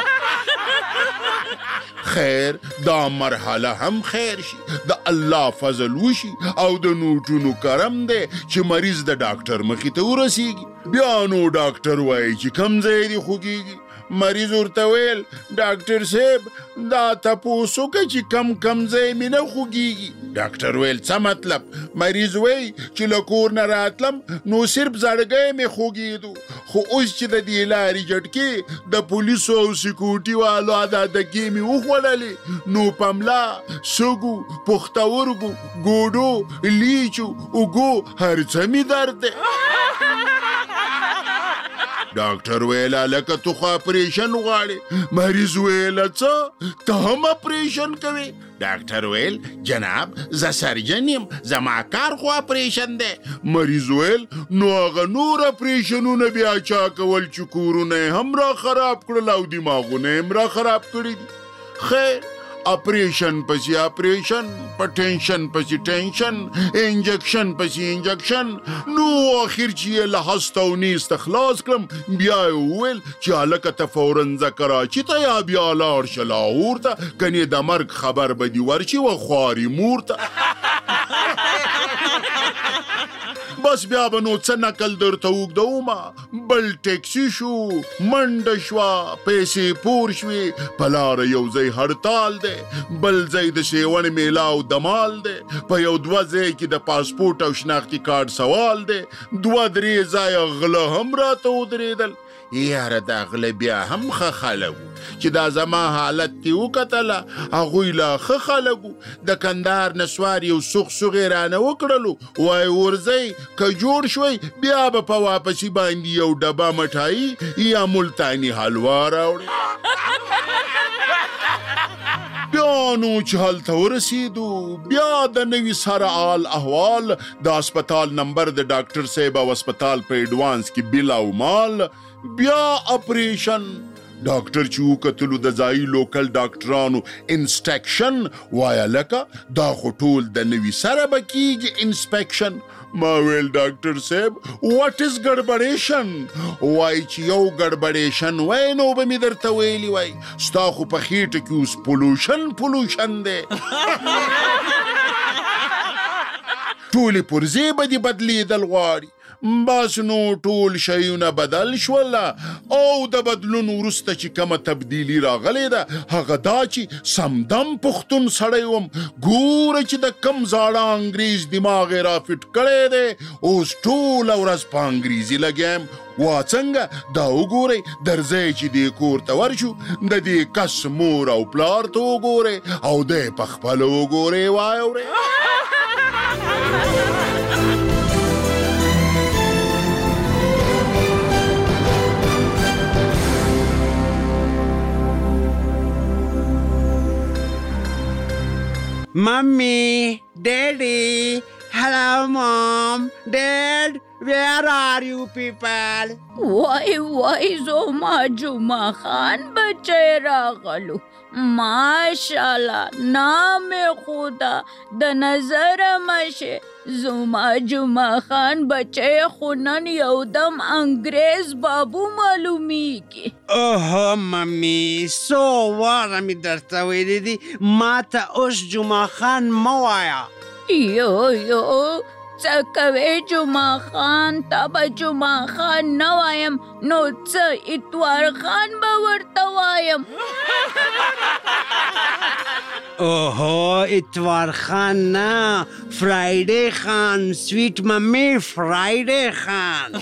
خیر دا مرحله هم خیر شي د الله فضل وشي او د نوټونو کرم دی چې مریض د ډاکټر مخې ته ورسیږي. بیا نو ډاکټر وایي چې کم ځای دې خوږیږي. مریض ورته ویل ډاکټر صاحب دا تپوس وکړه چې کم کم ځای مې نه خوږیږي. ډاکټر ویل څه مطلب؟ مریض وایي چې له کور نه راتلم نو صرف زړګی مې خوږېدو خو اوس چې د دې لارې جټکې د پولیسو او سیکورټي والو عدادګۍ مې وخوړلې نو په ملا سږو پښتورګو ګوډو لیچو اوږو هر څه مې درد دی. ډاکټر ویله لکه تو خو اپریشن غواړې. مریض ویله څه ته هم اپریشن کوې؟ ډاکټر ویل جناب زه سرجن یم زما کار خو اپریشن دی. مریض ویل نو هغه نور اپریشنونه بیا چا کول چې کورونه یې هم را خراب کړل او دماغونه یې هم را خراب کړي دي. خیر اپریشن پسی اپریشن په ټینشن پسی ټینشن انجکشن پسی انجکشن نو اخر چې یې له هسته او نیسته خلاص کړم بیا یې وویل چې هلکه ته فوراً ځه کراچي ته یا بیا لاړ شه لاهور ته کنې د مرګ خبر به دې ورشي و خواري مور ته. بس بیا به نو څه نقل درته اوږدومه. بل ټیکسي شو منډه شوه پیسې پور شوې په لاره یو ځای هړتال دی بل ځای د شیون میله او دمال دی په یو دوه ځای کې د پاسپورټ او شناختي کارت سوال دی دوه درې ځایه غله هم راته ودرېدل. یاره دا غله بیا هم ښه خلک وو چې دا زما حالت دې وکتله هغوی لا ښه خلک وو. د کندهار نسوار یو سوغ سوغې رانه وکړلو وایي ورځئ که جوړ شوی بیا به په واپسي باندې یو ډبه مټایي یا ملتاني حلوا راوړي. بیا نو چې هلته ورسېدو بیا د نوي سره حال احوال د هسپتال نمبر د ډاکټر صاحب او هسپتال په ایډوانس کې بیل او مال بیا اپریشن. ډاکټر چې وکتلو د ځایي لوکل ډاکټرانو انسټکشن وایه لکه دا خو ټول د نوي سره به کېږي انسپیکشن. ما ویل ډاکټر صاحب واټ از ګډبډیشن؟ وایي چې یو ګډبډیشن وای نو به مې درته ویلي وای ستا خو په خېټه کې اوس پولوشن پولوشن دی. ټولې پرزې به دې بدلیدل غواړي. بس نو ټول شیونه بدل شول او د بدلون وروسته چې کومه تبدیلي راغلې ده هغه دا چې سمدم پښتون سړی وم. ګوره چې د کم زاړه انګریز دماغ یې را فټ کړی دی، اوس ټوله ورځ په انګریزي لګیم. وا څنګه دا وګورئ درځئ چې دې کور ته ورشو، د دې کس مور او پلار ته وګورئ او دی په خپله وګورئ. واورئ Mommy, Daddy, hello Mom, Dad, where are you people? وای وای زما جمعه خان بچه راغلو. ماشاءالله نام خدا د نظر مشه. زما جمعه خان بچه خونن یودم انگریز بابو معلومیږي. اوه ممی سو واره می درته ویلی دي ما ته اوس جمعه خان مه وایه. یو یو څه کوې جمعه خان؟ تا به جمعه خان نه وایم نو څه اتوار خان به ورته وایم. اوهو اتوار خان نه، فرایډی خان، سویټ ممی فرایډی خان.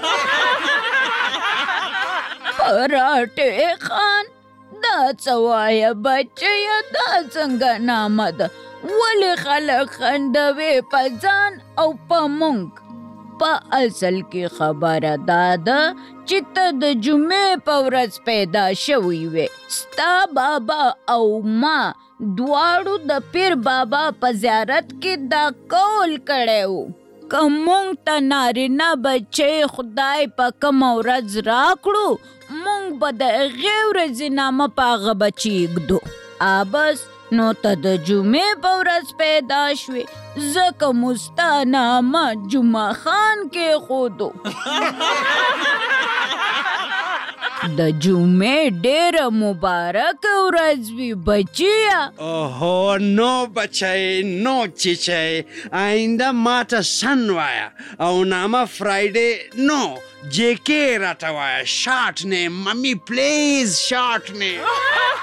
پراټې خان دا څه وایه بچیه؟ دا څنګه نامه ده؟ ولې خلک خندوي په ځان او په مونږ؟ په اصل کې خبره دا ده چې ته د جمعې په ورځ پیدا شوی وې. ستا بابا او ما دواړو د پیر بابا په زیارت کې دا قول کړی و که مونږ ته نارینه بچی خدای په کومه ورځ راکړو مونږ به د هغې ورځې نامه په هغه بچي ایږدو. بس نو ته د جمعې په ورځ پیدا شوې ځکه مو ستا نامه جمعه خان کېښودو. د جمعې ډېره مبارکه ورځ وي بچیه. اوهو نو بچی نو چیچی، آینده ماته سن وایه او نامه فرایډی نو جیکې راته وایه. شارټ نیم ممی پلیز شارټ نیم.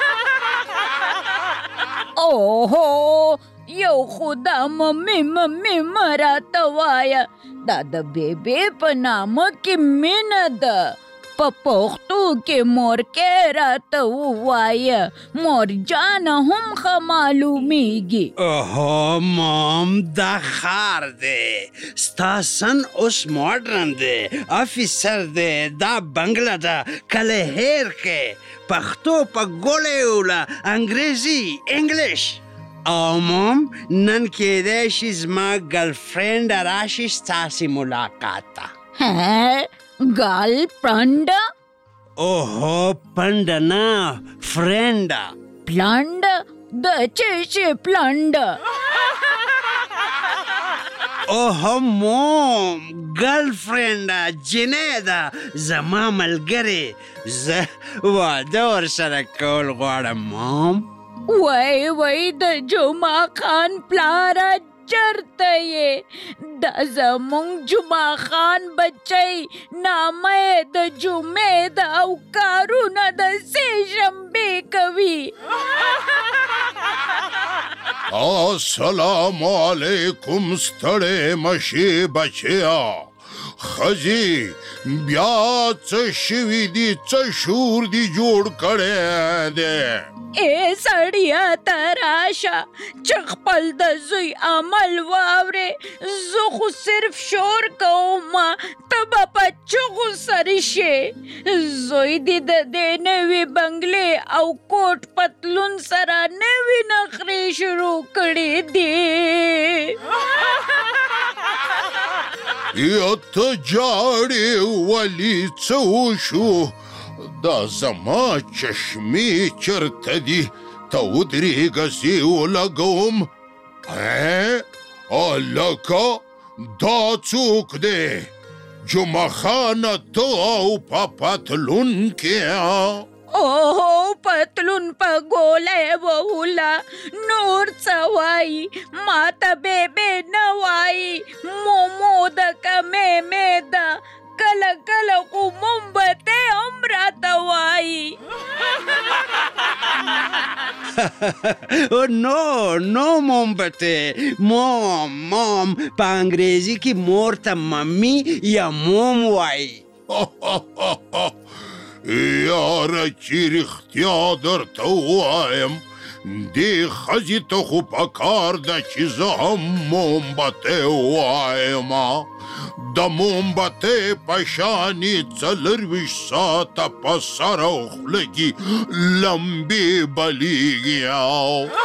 اوهو یو خدا ممی ممی مراته وایه. دا د بیبي په نامه کې مینه ده. په پښتو کې مورکې راته ووایه مور جانه هم ښه معلومیږي. اوهو مام دا خار دی، ستا سن اوس ماډرن دی، افیسر دی، دا بنګله ده کله هیر کې پښتو په ګولې وله انګریزي انګلیش. او مام نن کېدای شي زما ګرل فرینډ راشي ستاسې ملاقات ته. هه ګرل فرینډ؟ اوهو پنډه نه فرینډه. پلنډ د څه شي پلنډ؟ اوهو موم ګرل فرینډه جنۍ ده زما ملګرې، زه واده ورسره کول غواړم مام. وای وای د جمعه خان پلاره چرته یې؟ دا زمونږ جمعه خان بچی نامه یې د جمعې ده او کارونه د سې شنبې کوي. السلام علیکم ستړی مشي بچیا. ښځې بیا څه شوي دي، څه شور دي جوړ کړی دی؟ ای سړیه ته راشه چې خپل د زوی عمل واورې. زه خو صرف شور کوم، ته به په چغو سرې شې. زوی دې د دې نوي بنګلې او کوټ پتلون سره نوي نخرې شروع کړې دي. یا ته جاړې ولې څه وشو؟ دا زما چشمې چرته دي؟ ته ودرېږه زه یې ولګوم. هلکه دا څوک دی؟ جمعه خانه ته او په پتلون کې اوه پتلون په ګوله ووله نور څه وایي ما ته بیبې نه وایي مومو د کمې مې ده کله کله خو مومبتې هم راته وایي نو نو مومبتې موم موم په انګریزي کې مور ته ممی یا موم وایي یاره چې رښتیا درته ووایم دې ښځې ته خو پکار ده چې زه هم مومبتې ووایم د مومبتې په شانې څلرویشت ساعته په سر او خوله کې لمبې بلیږي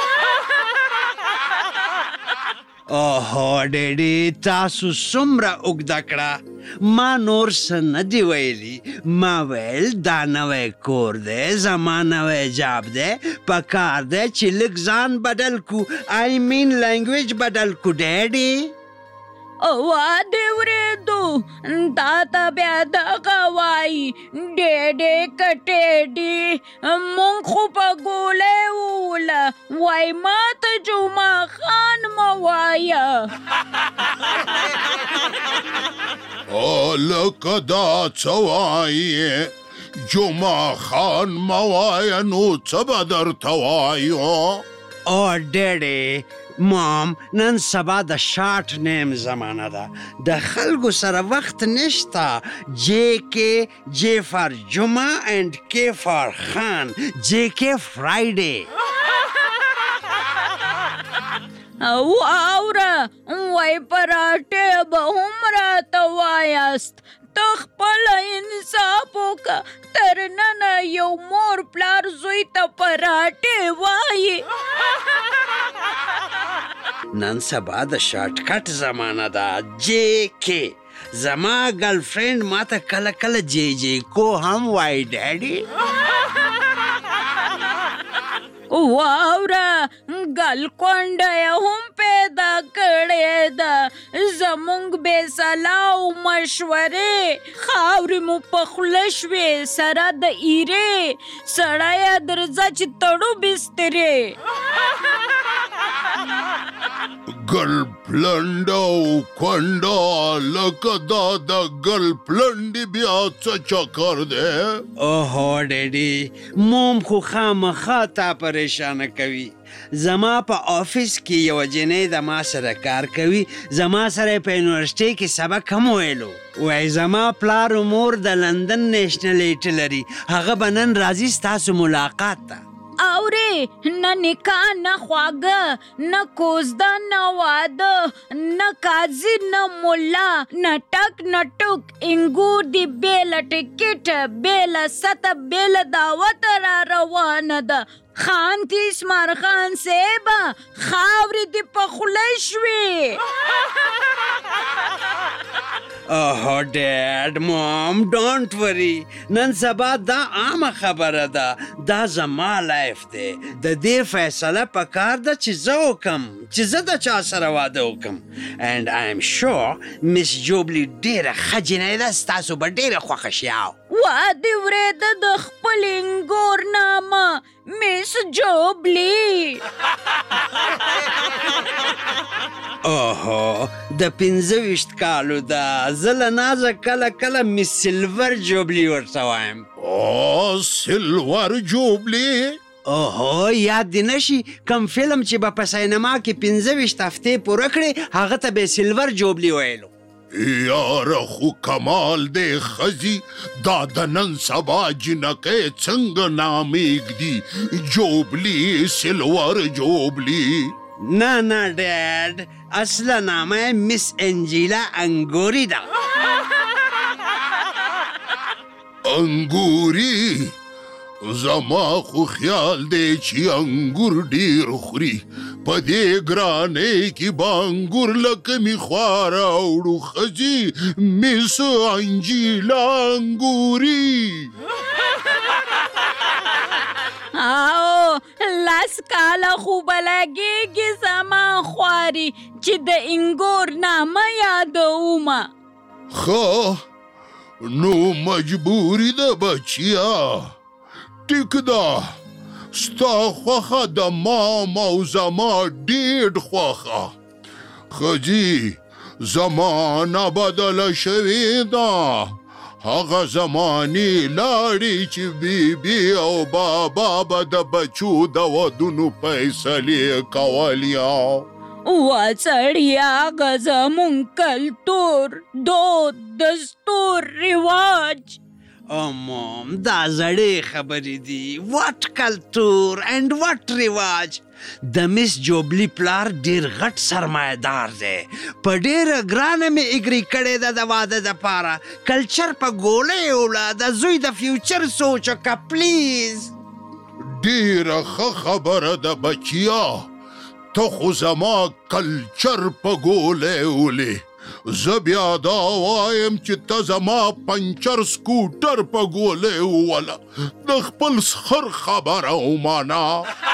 اوهو ډېډي تاسو څومره اوږده کړه ما نور څه نه دي ویلي ما ویل دا نوی کور دی زما نوی جاب دی پکار دی چې لږ ځان بدل کو آی مین لینګویج بدل کو ډېډي وا دې ورېدو دا ته بیا دغه وایي ډېډې کټېډي مونږ خو په ګولۍ ووله وایي ما ته جمعه خان مه وایه لکه دا څه وایې جمعه خان مه وایه نو څه به درته وایو او ډېډې مام نن سبا د شارټ نیم زمانه ده د خلکو سره وخت نشته جے کے جے فار جمعه اینڈ کے فار خان جے کے فرایډے واوره وای پراټې به هم راته وایاست ته خپله انصاف وکړه تر ننه یو مور پلار زوی ته پراټې وایي نن سبا د شارټ کټ زمانه ده جے کې زما ګرل فرینډ ما ته کله کله جے جے کو هم وایي ډیډي واوره ګل کونډه هم پیدا کړې ده زمونږ بې صلاح او مشورې خاورې مو په خوله شوې سره د ایرې سړیه درځه چې تړو بسترې ګل پلنډ او کونډه لکه دا د ګل پلنډې بیا څه چکر دی اوهو ډیډي موم خو خامخا تا پریشانه کوي زما په آفیس کې یوه جنۍ د ما سره کار کوي زما سره په یونیورسټۍ کې سبق هم ویلو وایي زما پلار و مور د لندن نیشنل لري هغه به نن راځي ستاسو ملاقات ته اورې نه نکاح نه خواږه نه کوزده نه واده نه قاضي نه ملا نه ټک نه ټوک انګور دی بېله ټکټ بېله سطح بېله دعوت را روانه ده خان تیس مارخان صاحبه خاورې دې په خوله شوې اوهو ډیډ مام ډونټ وری نن سبا دا عامه خبره ده دا زما لایف دی د دې فیصله پکار ده چې زه وکم چې زه د چا سره واده وکم اینډ آی ایم شور مس جوبلی ډېره ښه جنۍ ده ستاسو به ډېره خوښه شي واده ورېده د خپل انګور نامه مس جوبلی اوهو د پنځه ویشت کالو ده زه له نازه کله کله مس سلور جوبلی ورته وایم او سلور جوبلی اوهو یاد دې نشي کوم فلم چې به په سینما کې پنځه ویشت هفتې پوره کړې هغه ته به سلور جوبلی ویلو یاره خو کمال دی ښځي دا د نن سبا جنکۍ څنګه نامېږدي جوبلی سلور جوبلی نه نه ډیډ اصله نامه مس انجیلا انګوري ده انګوري زما خو خیال دی چې انګور ډیر خوري په دې ګرانۍ کې به انګور له کمې خوا راوړو ښځې مس انجیلا انګوري او لاس کاله خو به لګېږي زما خواري چې د انګور نامه یادومه ښه نو مجبوري ده بچیا ټیک ده ستا خوخه د مام او زما ډېر خوخه خجی زمانه بدله شوې ده هغه زمانې لاړې چې بیبي او بابا به د بچو د ودونو فیصلې کولیا وا سړیا هغه زموږ کلتور دود دستور رواج امام دا زړې خبرې دي واټ کلتور اینډ واټ رواج د مس جوبلی پلار ډیر غټ سرمایدار دی په ډیره ګرانه مې اګری کړې ده د واده دپاره کلچر په ګولۍ وړه د زوی د فیوچر سوچ وکړه پلیز ډیره ښه خبره ده بچیا ته خو زما کلچر په ګولۍ ولې زه بیا دا وایم چې ته زما پنچر سکوټر په ګولۍ ووله د خپل سخر خبره ومانه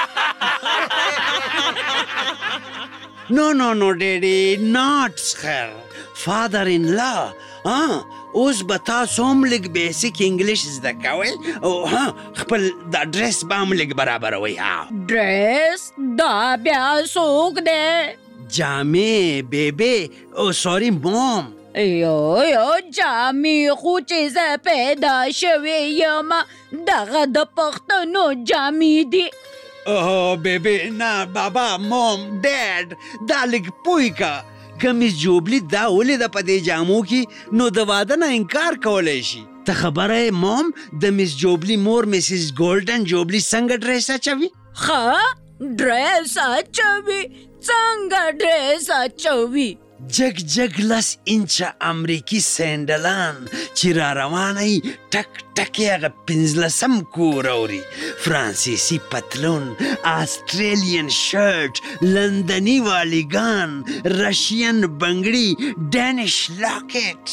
No, no, no, Daddy, not sir. Father-in-law. Ah, اوس به تاسو هم لږ بیسیک انګلیش زده کوئ او ها خپل د ډریس به هم لږ برابروئ. ډریس دا بیا څوک دی؟ جامې بیبي او سوري موم یو یو جامې خو چې زه پیدا شوې یم دغه د پښتنو جامې دي. اوه بیبي نه بابا موم ډیډ دا لږ پوی کا که مس جوبلی دا ولې ده په دې جامو کې نو د واده نه انکار کولی شي. ته خبره یې موم د مس جوبلی مور مسز ګولډن جوبلی څنګه ډریس اچوي؟ ښه ډریس اچوي څنګه ډریس اچوي؟ جگ جگ لس انچه امریکي سینډلان چې را روانه یي ټک ټک یې هغه پنځلسم کور اوري فرانسیسي پتلون آسټریلین شرټ لندني والیګان رشین بنګړي ډینش لاکټ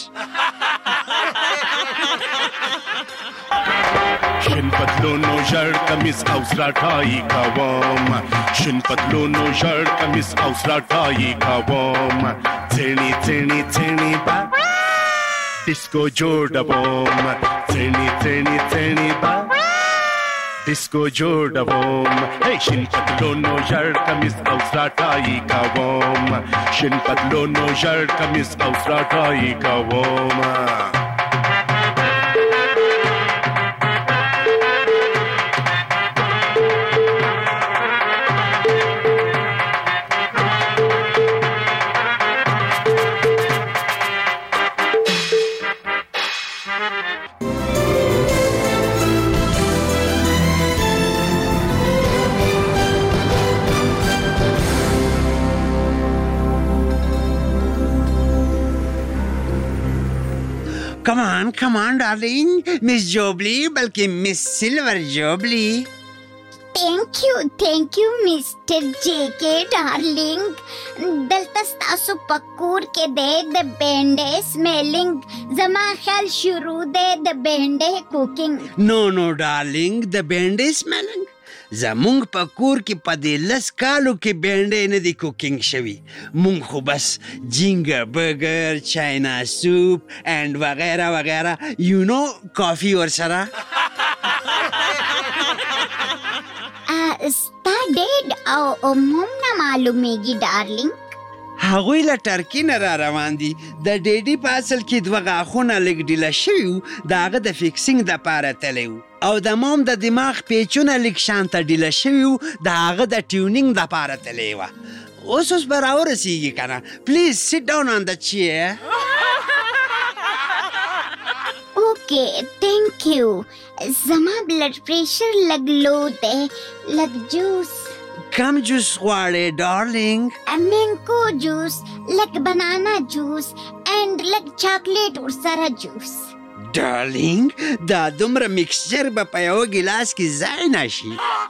شن پتلونو ژړ کمیس او سراټایي کوم شن پتلونو ژړ کمیس او سراټایي کوم څېړني څېړني څېړني با ډیسکو جوړوم څېړني څېړني څېړني با ډیسکو جوړوم شن پتلونو ژړ کمیس او سراټایي کوم شن پتلونو ژړ کمیس او سراټایي کوم. Come on, come on, darling. Miss Jobley, बल्कि Miss Silver Jobley. Thank you, thank you, Mister J K, darling. دلته ستاسو پکور کې دی د بینډۍ سمیلینګ زما خیال شروع دی د بینډۍ کوکینګ. No, no, darling, د بینډۍ سمیلینګ زمونږ په کور کې په دې لس کالو کې بینډۍ نه دي کوکینګ شوي مونږ خو بس جینګر برګر چاینا سوپ اینډ وغیره وغیره یو نو کافي ورسره ستا ډیډ او موم نه معلومیږي ډارلینګ هغوی له ټرکي نه را روان دي د ډیډي په اصل کې دوه غاښونه لږ ډیله شوي وو د هغه د فکسینګ دپاره تللی وو او د موم د دماغ پیچونه لږ شانته ډیله شوي وو د هغه د ټیونینګ دپاره تللی وه اوس اوس به راورسېږي که نه پلیز سیټ ډاون آن د چیر اوکې تھینک یو زما بلډ پریشر لږ لو دی لږ جوس کم جوس غواړې ډارلینګ مینګو جوس لږ بنانا جوس اینډ لږ چاکلیټ ورسره جوس ډارلینګ دا دومره مکسچر به په یوه ګیلاس کې ځای نه شي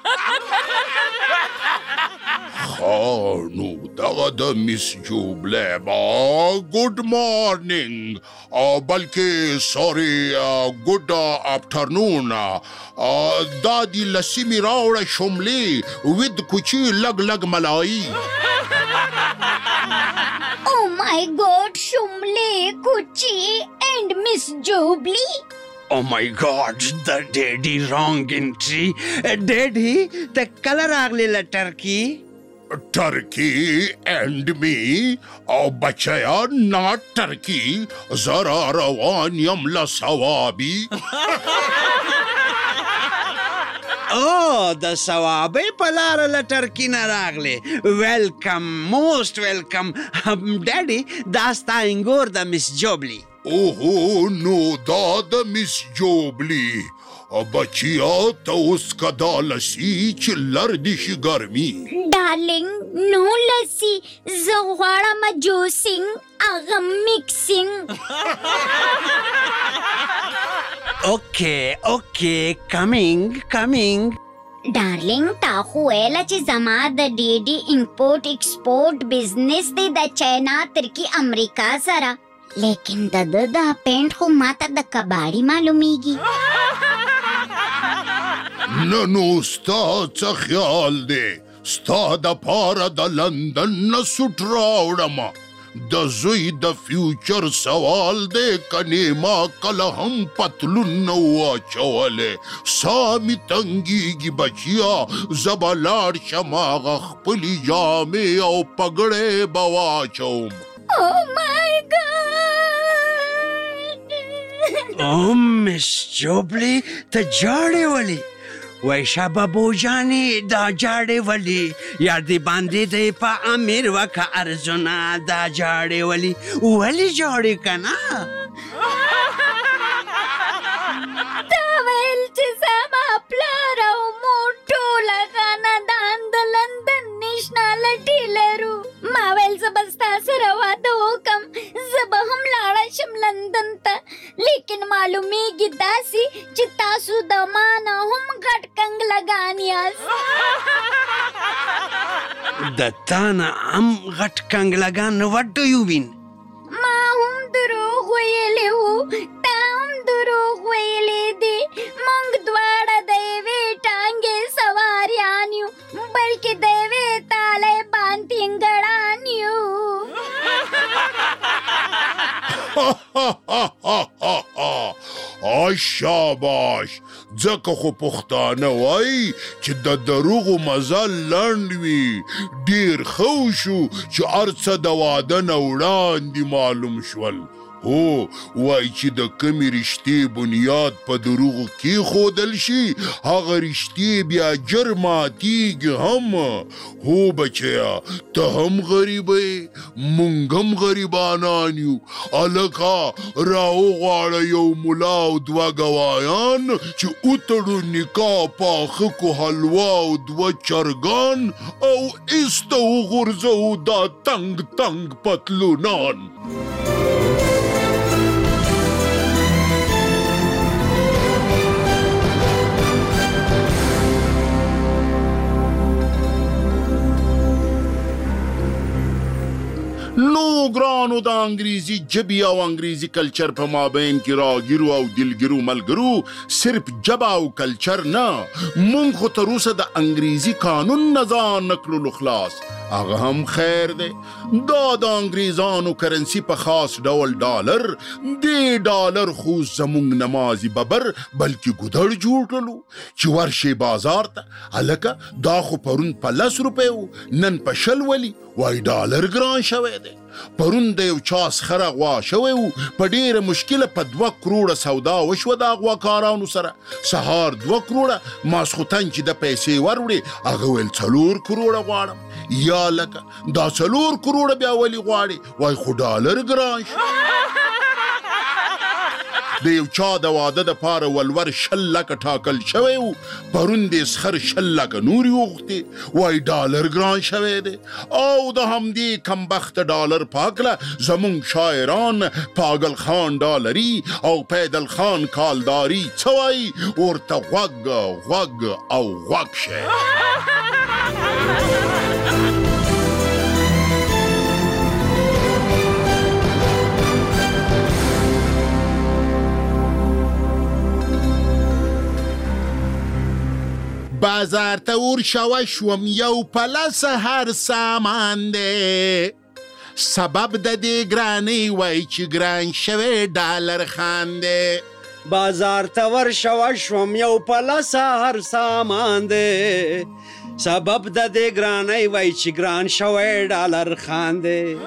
ها نو دغه د مس جوبلی با ګډ مارنینګ بلکې سوري ګډ آفټرنون دا دي لسی مې راوړه شملې ود کوچي لږ لږ ملایي او مای ګاډ شملې کوچي اینډ مس جوبلی Oh my God, the daddy wrong entry. Daddy, the color راغلی له ټرکی. Turkey and me, او بچیا not Turkey, زرا روان یم لسوابی. او د ثوابې په لاره له ټرکي نه راغلی. ویلکم موسټ ویلکم. ډیډي دا ستا انګور د مس جوبلی. اوهو نو دا د مس جوبلی بچیا ته اوس کدا لسی چې لردی شي ګرمي. ډارلینګ نو لسی زه غواړم جوسینګ هغه میکسینګ. اوکې اوکې کمینګ کمینګ. ډارلینګ تا خو ویله چې زما د ډي ډي امپورټ ایکسپورټ بزنس دی د چاینا ترکی امریکا سره، لیکن د ده دا پینټ خو ماته د کباړي معلومیږي. نه نو ستا څه خیال دی؟ ستا د پاره د لندن نه سوټ راوړمه. د زوی د فیوچر سوال دی کنې ما کله هم پتلون نه واچولی. سا مې تنګېږي بچیا، زه به لاړ شم هغه خپلې جامې او پګړی به واچوم. Oh my God! او مس جوبلی ته جاړې ولې؟ وای شبابو جانې دا جاړې ولې؟ یا دې باندې دی په امیر وکه ارزونه دا جاړې ولې؟ ولې جاړې که نه؟ تا ویل چې زما پلار او مور ټوله خاندان د لندن نیشنالټي لرو. ما ویل زه به ستا سره واده وکم، زه به هم لاړه شم لندن ته، لیکن معلومیږي داسې چې تاسو د ما نه هم غټ کنګلګان یاست. د تا نه هم غټ کنګلګان؟ وټ ډو یو مین؟ ما هم دروغ ویلی وو، تا هم دروغ ویلی دی. موږ دواړه د یوې ټانګې سواریان یو، بلکې د یوې تالۍ باندې ټینګړان یو. شاباش، ځکه خو پښتانه وایي چې د دروغو مزل لنډ وي. ډېر ښه وشو چې هر څه د واده نه وړاندې معلوم شول. هو وایي چې د کمې رشتې بنیاد په دروغو کېښودل شي، هغه رشتې بیا ژر ماتېږي هم. هو بچیا ته هم غریبه یې، موږ هم غریبانان یو. هلکه راوغواړه یو ملا او دوه ګوایان چې وتړو نکاح، پاخه کو حلوا او دوه چرګان او ایسته وغورځوو دا تنګ تنګ پتلونان. نو ګرانو د انګریزي ژبې او انګریزي کلچر په مابین کې راګیرو او دلګیرو ملګرو، صرف ژبه او کلچر نه، مونږ خو تر اوسه د انګریزي قانون نه ځان نه کړلو خلاص. هغه هم خیر دی. دا د انګریزانو کرنسي په خاص ډول ډالر دی. ډالر خو زمونږ نمازي ببر بلکې ګودړ جوړ کړلو چې ورشي بازار ته. هلکه دا خو پرون په لس روپۍ و، نن په شل ولي. وای ډالر ګران شوی دی. پرون د یو چا سخره غوا شوی و، په ډېره مشکله په دوه کروړه سودا وشوه د غواکارانو سره. سهار دوه کروړه، ماسخوتن چې د پیسې وروړې هغه ویل څلور کروړه غواړم. یا لکه دا څلور کروړه بیا ولې غواړې؟ وای خو ډالر ګران شو. د یو چا د واده دپاره ولور شل لکه ټاکل شوی و، پرون د سخر شل لکه نورې وغوښتې. وای ډالر ګران شوی دی. او د همدې کمبخته ډالر په هکله زمونږ شاعران پاگل خان ډالري او پیدل خان کالداري څه وایي؟ ورته غوږ غوږ او غوږ شه. بازار ته ورشوه شوم یو پلس هر سامان دی. سبب د دې ګرانۍ وای چې ګران شوی ډالر خان دی. بازار ته ورشه شوم یو پلسه هر سامان دی سبب د دې ګرانۍ وای چې ګران شوی ډالر خان دی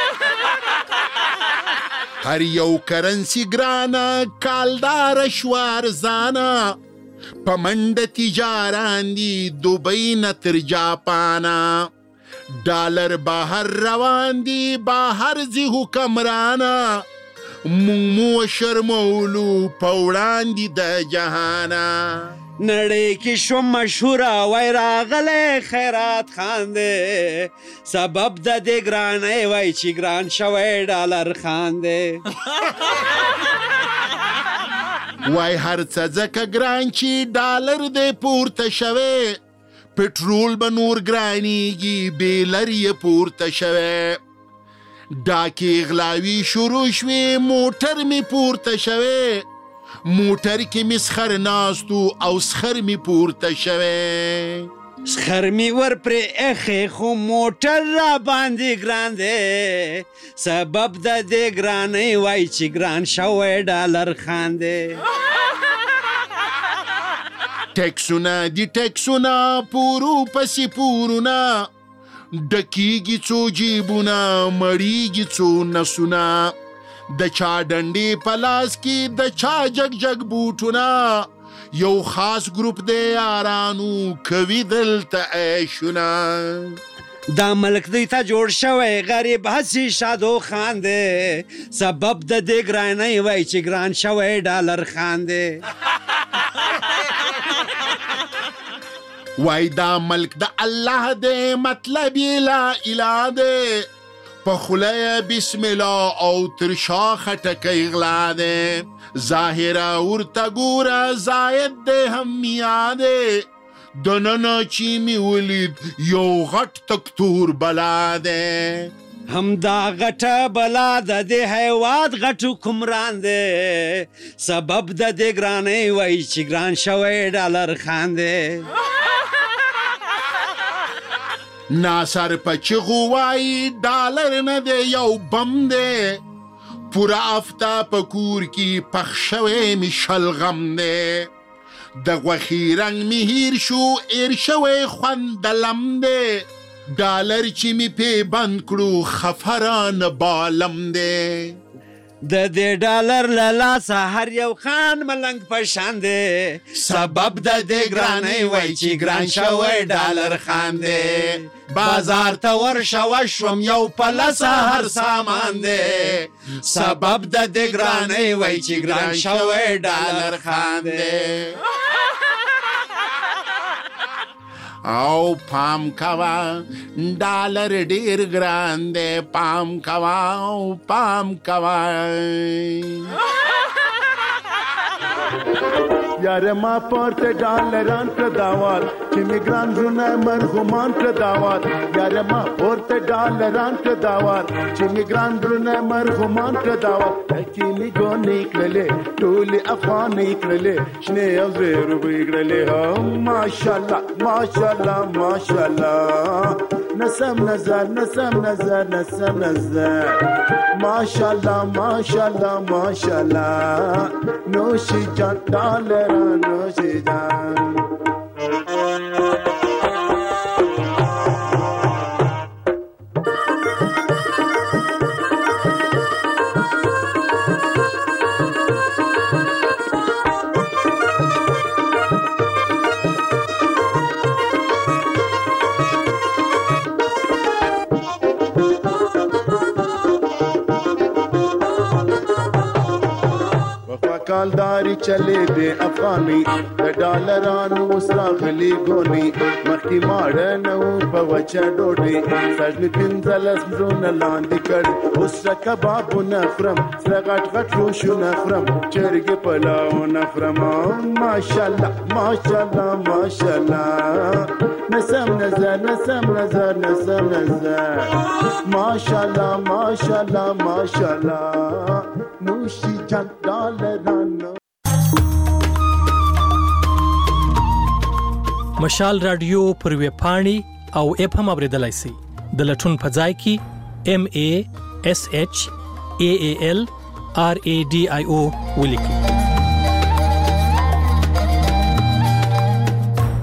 هر یو کرنسی ګرانه کالدار شوه ارزانه په منډه تجاران دي دوبۍ نه تر جاپانه ډالر بهر روان دي بهر ځي حکمرانه مونږ مو شرمولو په وړاندې د جهانه نړۍ کې شوم مشهوره وای راغلی خیرات خان دی سبب د دې ګرانۍ وای چې ګران شوی ډالر خان دی وای هر څه ځکه ګران چې ډالر دی پورته شوی پټرول به نور ګرانیږي بیلر یې پورته شوی ډاکې غلاوي شروع شوې موټر مې پورته شوی موټر کې مې سخر ناستو او سخر مې پورته شوی سخر مې ور پرې ایښې خو موټر را باندې ګران دی سبب د دې ګرانۍ وای چې ګران شوی ډالر خان دی ټیکسونه دي ټیکسونه پورو پسې پورونه ډکیږي څو جیبونه مړیږي څو نسونه د چا ډنډې په لاس کې د چا جګ جګ بوټونه یو خاص ګروپ دی یارانو کوي دلته عیشونه دا ملک دی ته جوړ شوی غریب هسې شادو خان دی سبب د دې ګرانۍ وای چې ګران شوی ډالر خان دی وای دا ملک د الله دی مطلب یې لا اله دی په خوله بسم الله او تر شا خټکی غلا دی ظاهره ورته ګوره زاید دی هم میا دی دننه چې مې ولید یو غټ تکتور بلا دی همدا غټه بلا د دې هیواد غټ حکمران دی سبب د دې ګرانۍ وای چې ګران شوی ډالر خان دی ناصر په چغو وای ډالر نه دی یو بم دی پوره افتا په کور کې پخ شوی مې شلغم دی د غوښې رنګ مې هیر شو ایر شوی خوند د لم دی ډالر چې مې پې بند کړو خفران بالم دی د دې ډالر له لاسه هر یو خان ملنګ په شان دی سبب د دې ګرانۍ وای چې ګران شوی ډالر خان دی بازار ته ورشه وشوم یو پلسه هر سامان دی سبب د دې ګرانۍ وای چې ګران شوی ډالر خان دی او پام کوا ډالر ډیر ګران دی پام کوا او پام کوا یار ما پورته ډالران پر داوال چې میګران رونه مرغومان پر داوال یار ما پورته ډالران پر داوال چې میګران رونه مرغومان پر داوال کې می ګونې کړلې ټول افغان کړلې شنه او زیرو وګړلې هم ماشاءالله ماشاءالله ماشاءالله نسم نظر نسم نظر نسم نظر ماشاءالله ماشاءالله ماشاءالله نوشی جان ډالر نوشی جان کالداری چلے دے افغانی د ډالرانو وسراغلی ګونی مخکې ماړه نو په وچه ډوډۍ سجنې پنځلس مزونه لاندې کړي اوس کبابونه خورم سره غټ غټ روشونه خورم چرګې پلاونه خورم ماشاءالله ماشاءالله ماشاءالله نسم نظر نسم نظر نسم نظر ماشاءالله ماشاءالله ماشاءالله نوشی جان ډالرانو مشال رادیو پر ویب پاڼې او اپ هم اوریدلای شئ د لټون په ځای کې ام ای اس ایچ ای ای ال آر ای ډي آی او ولیکئ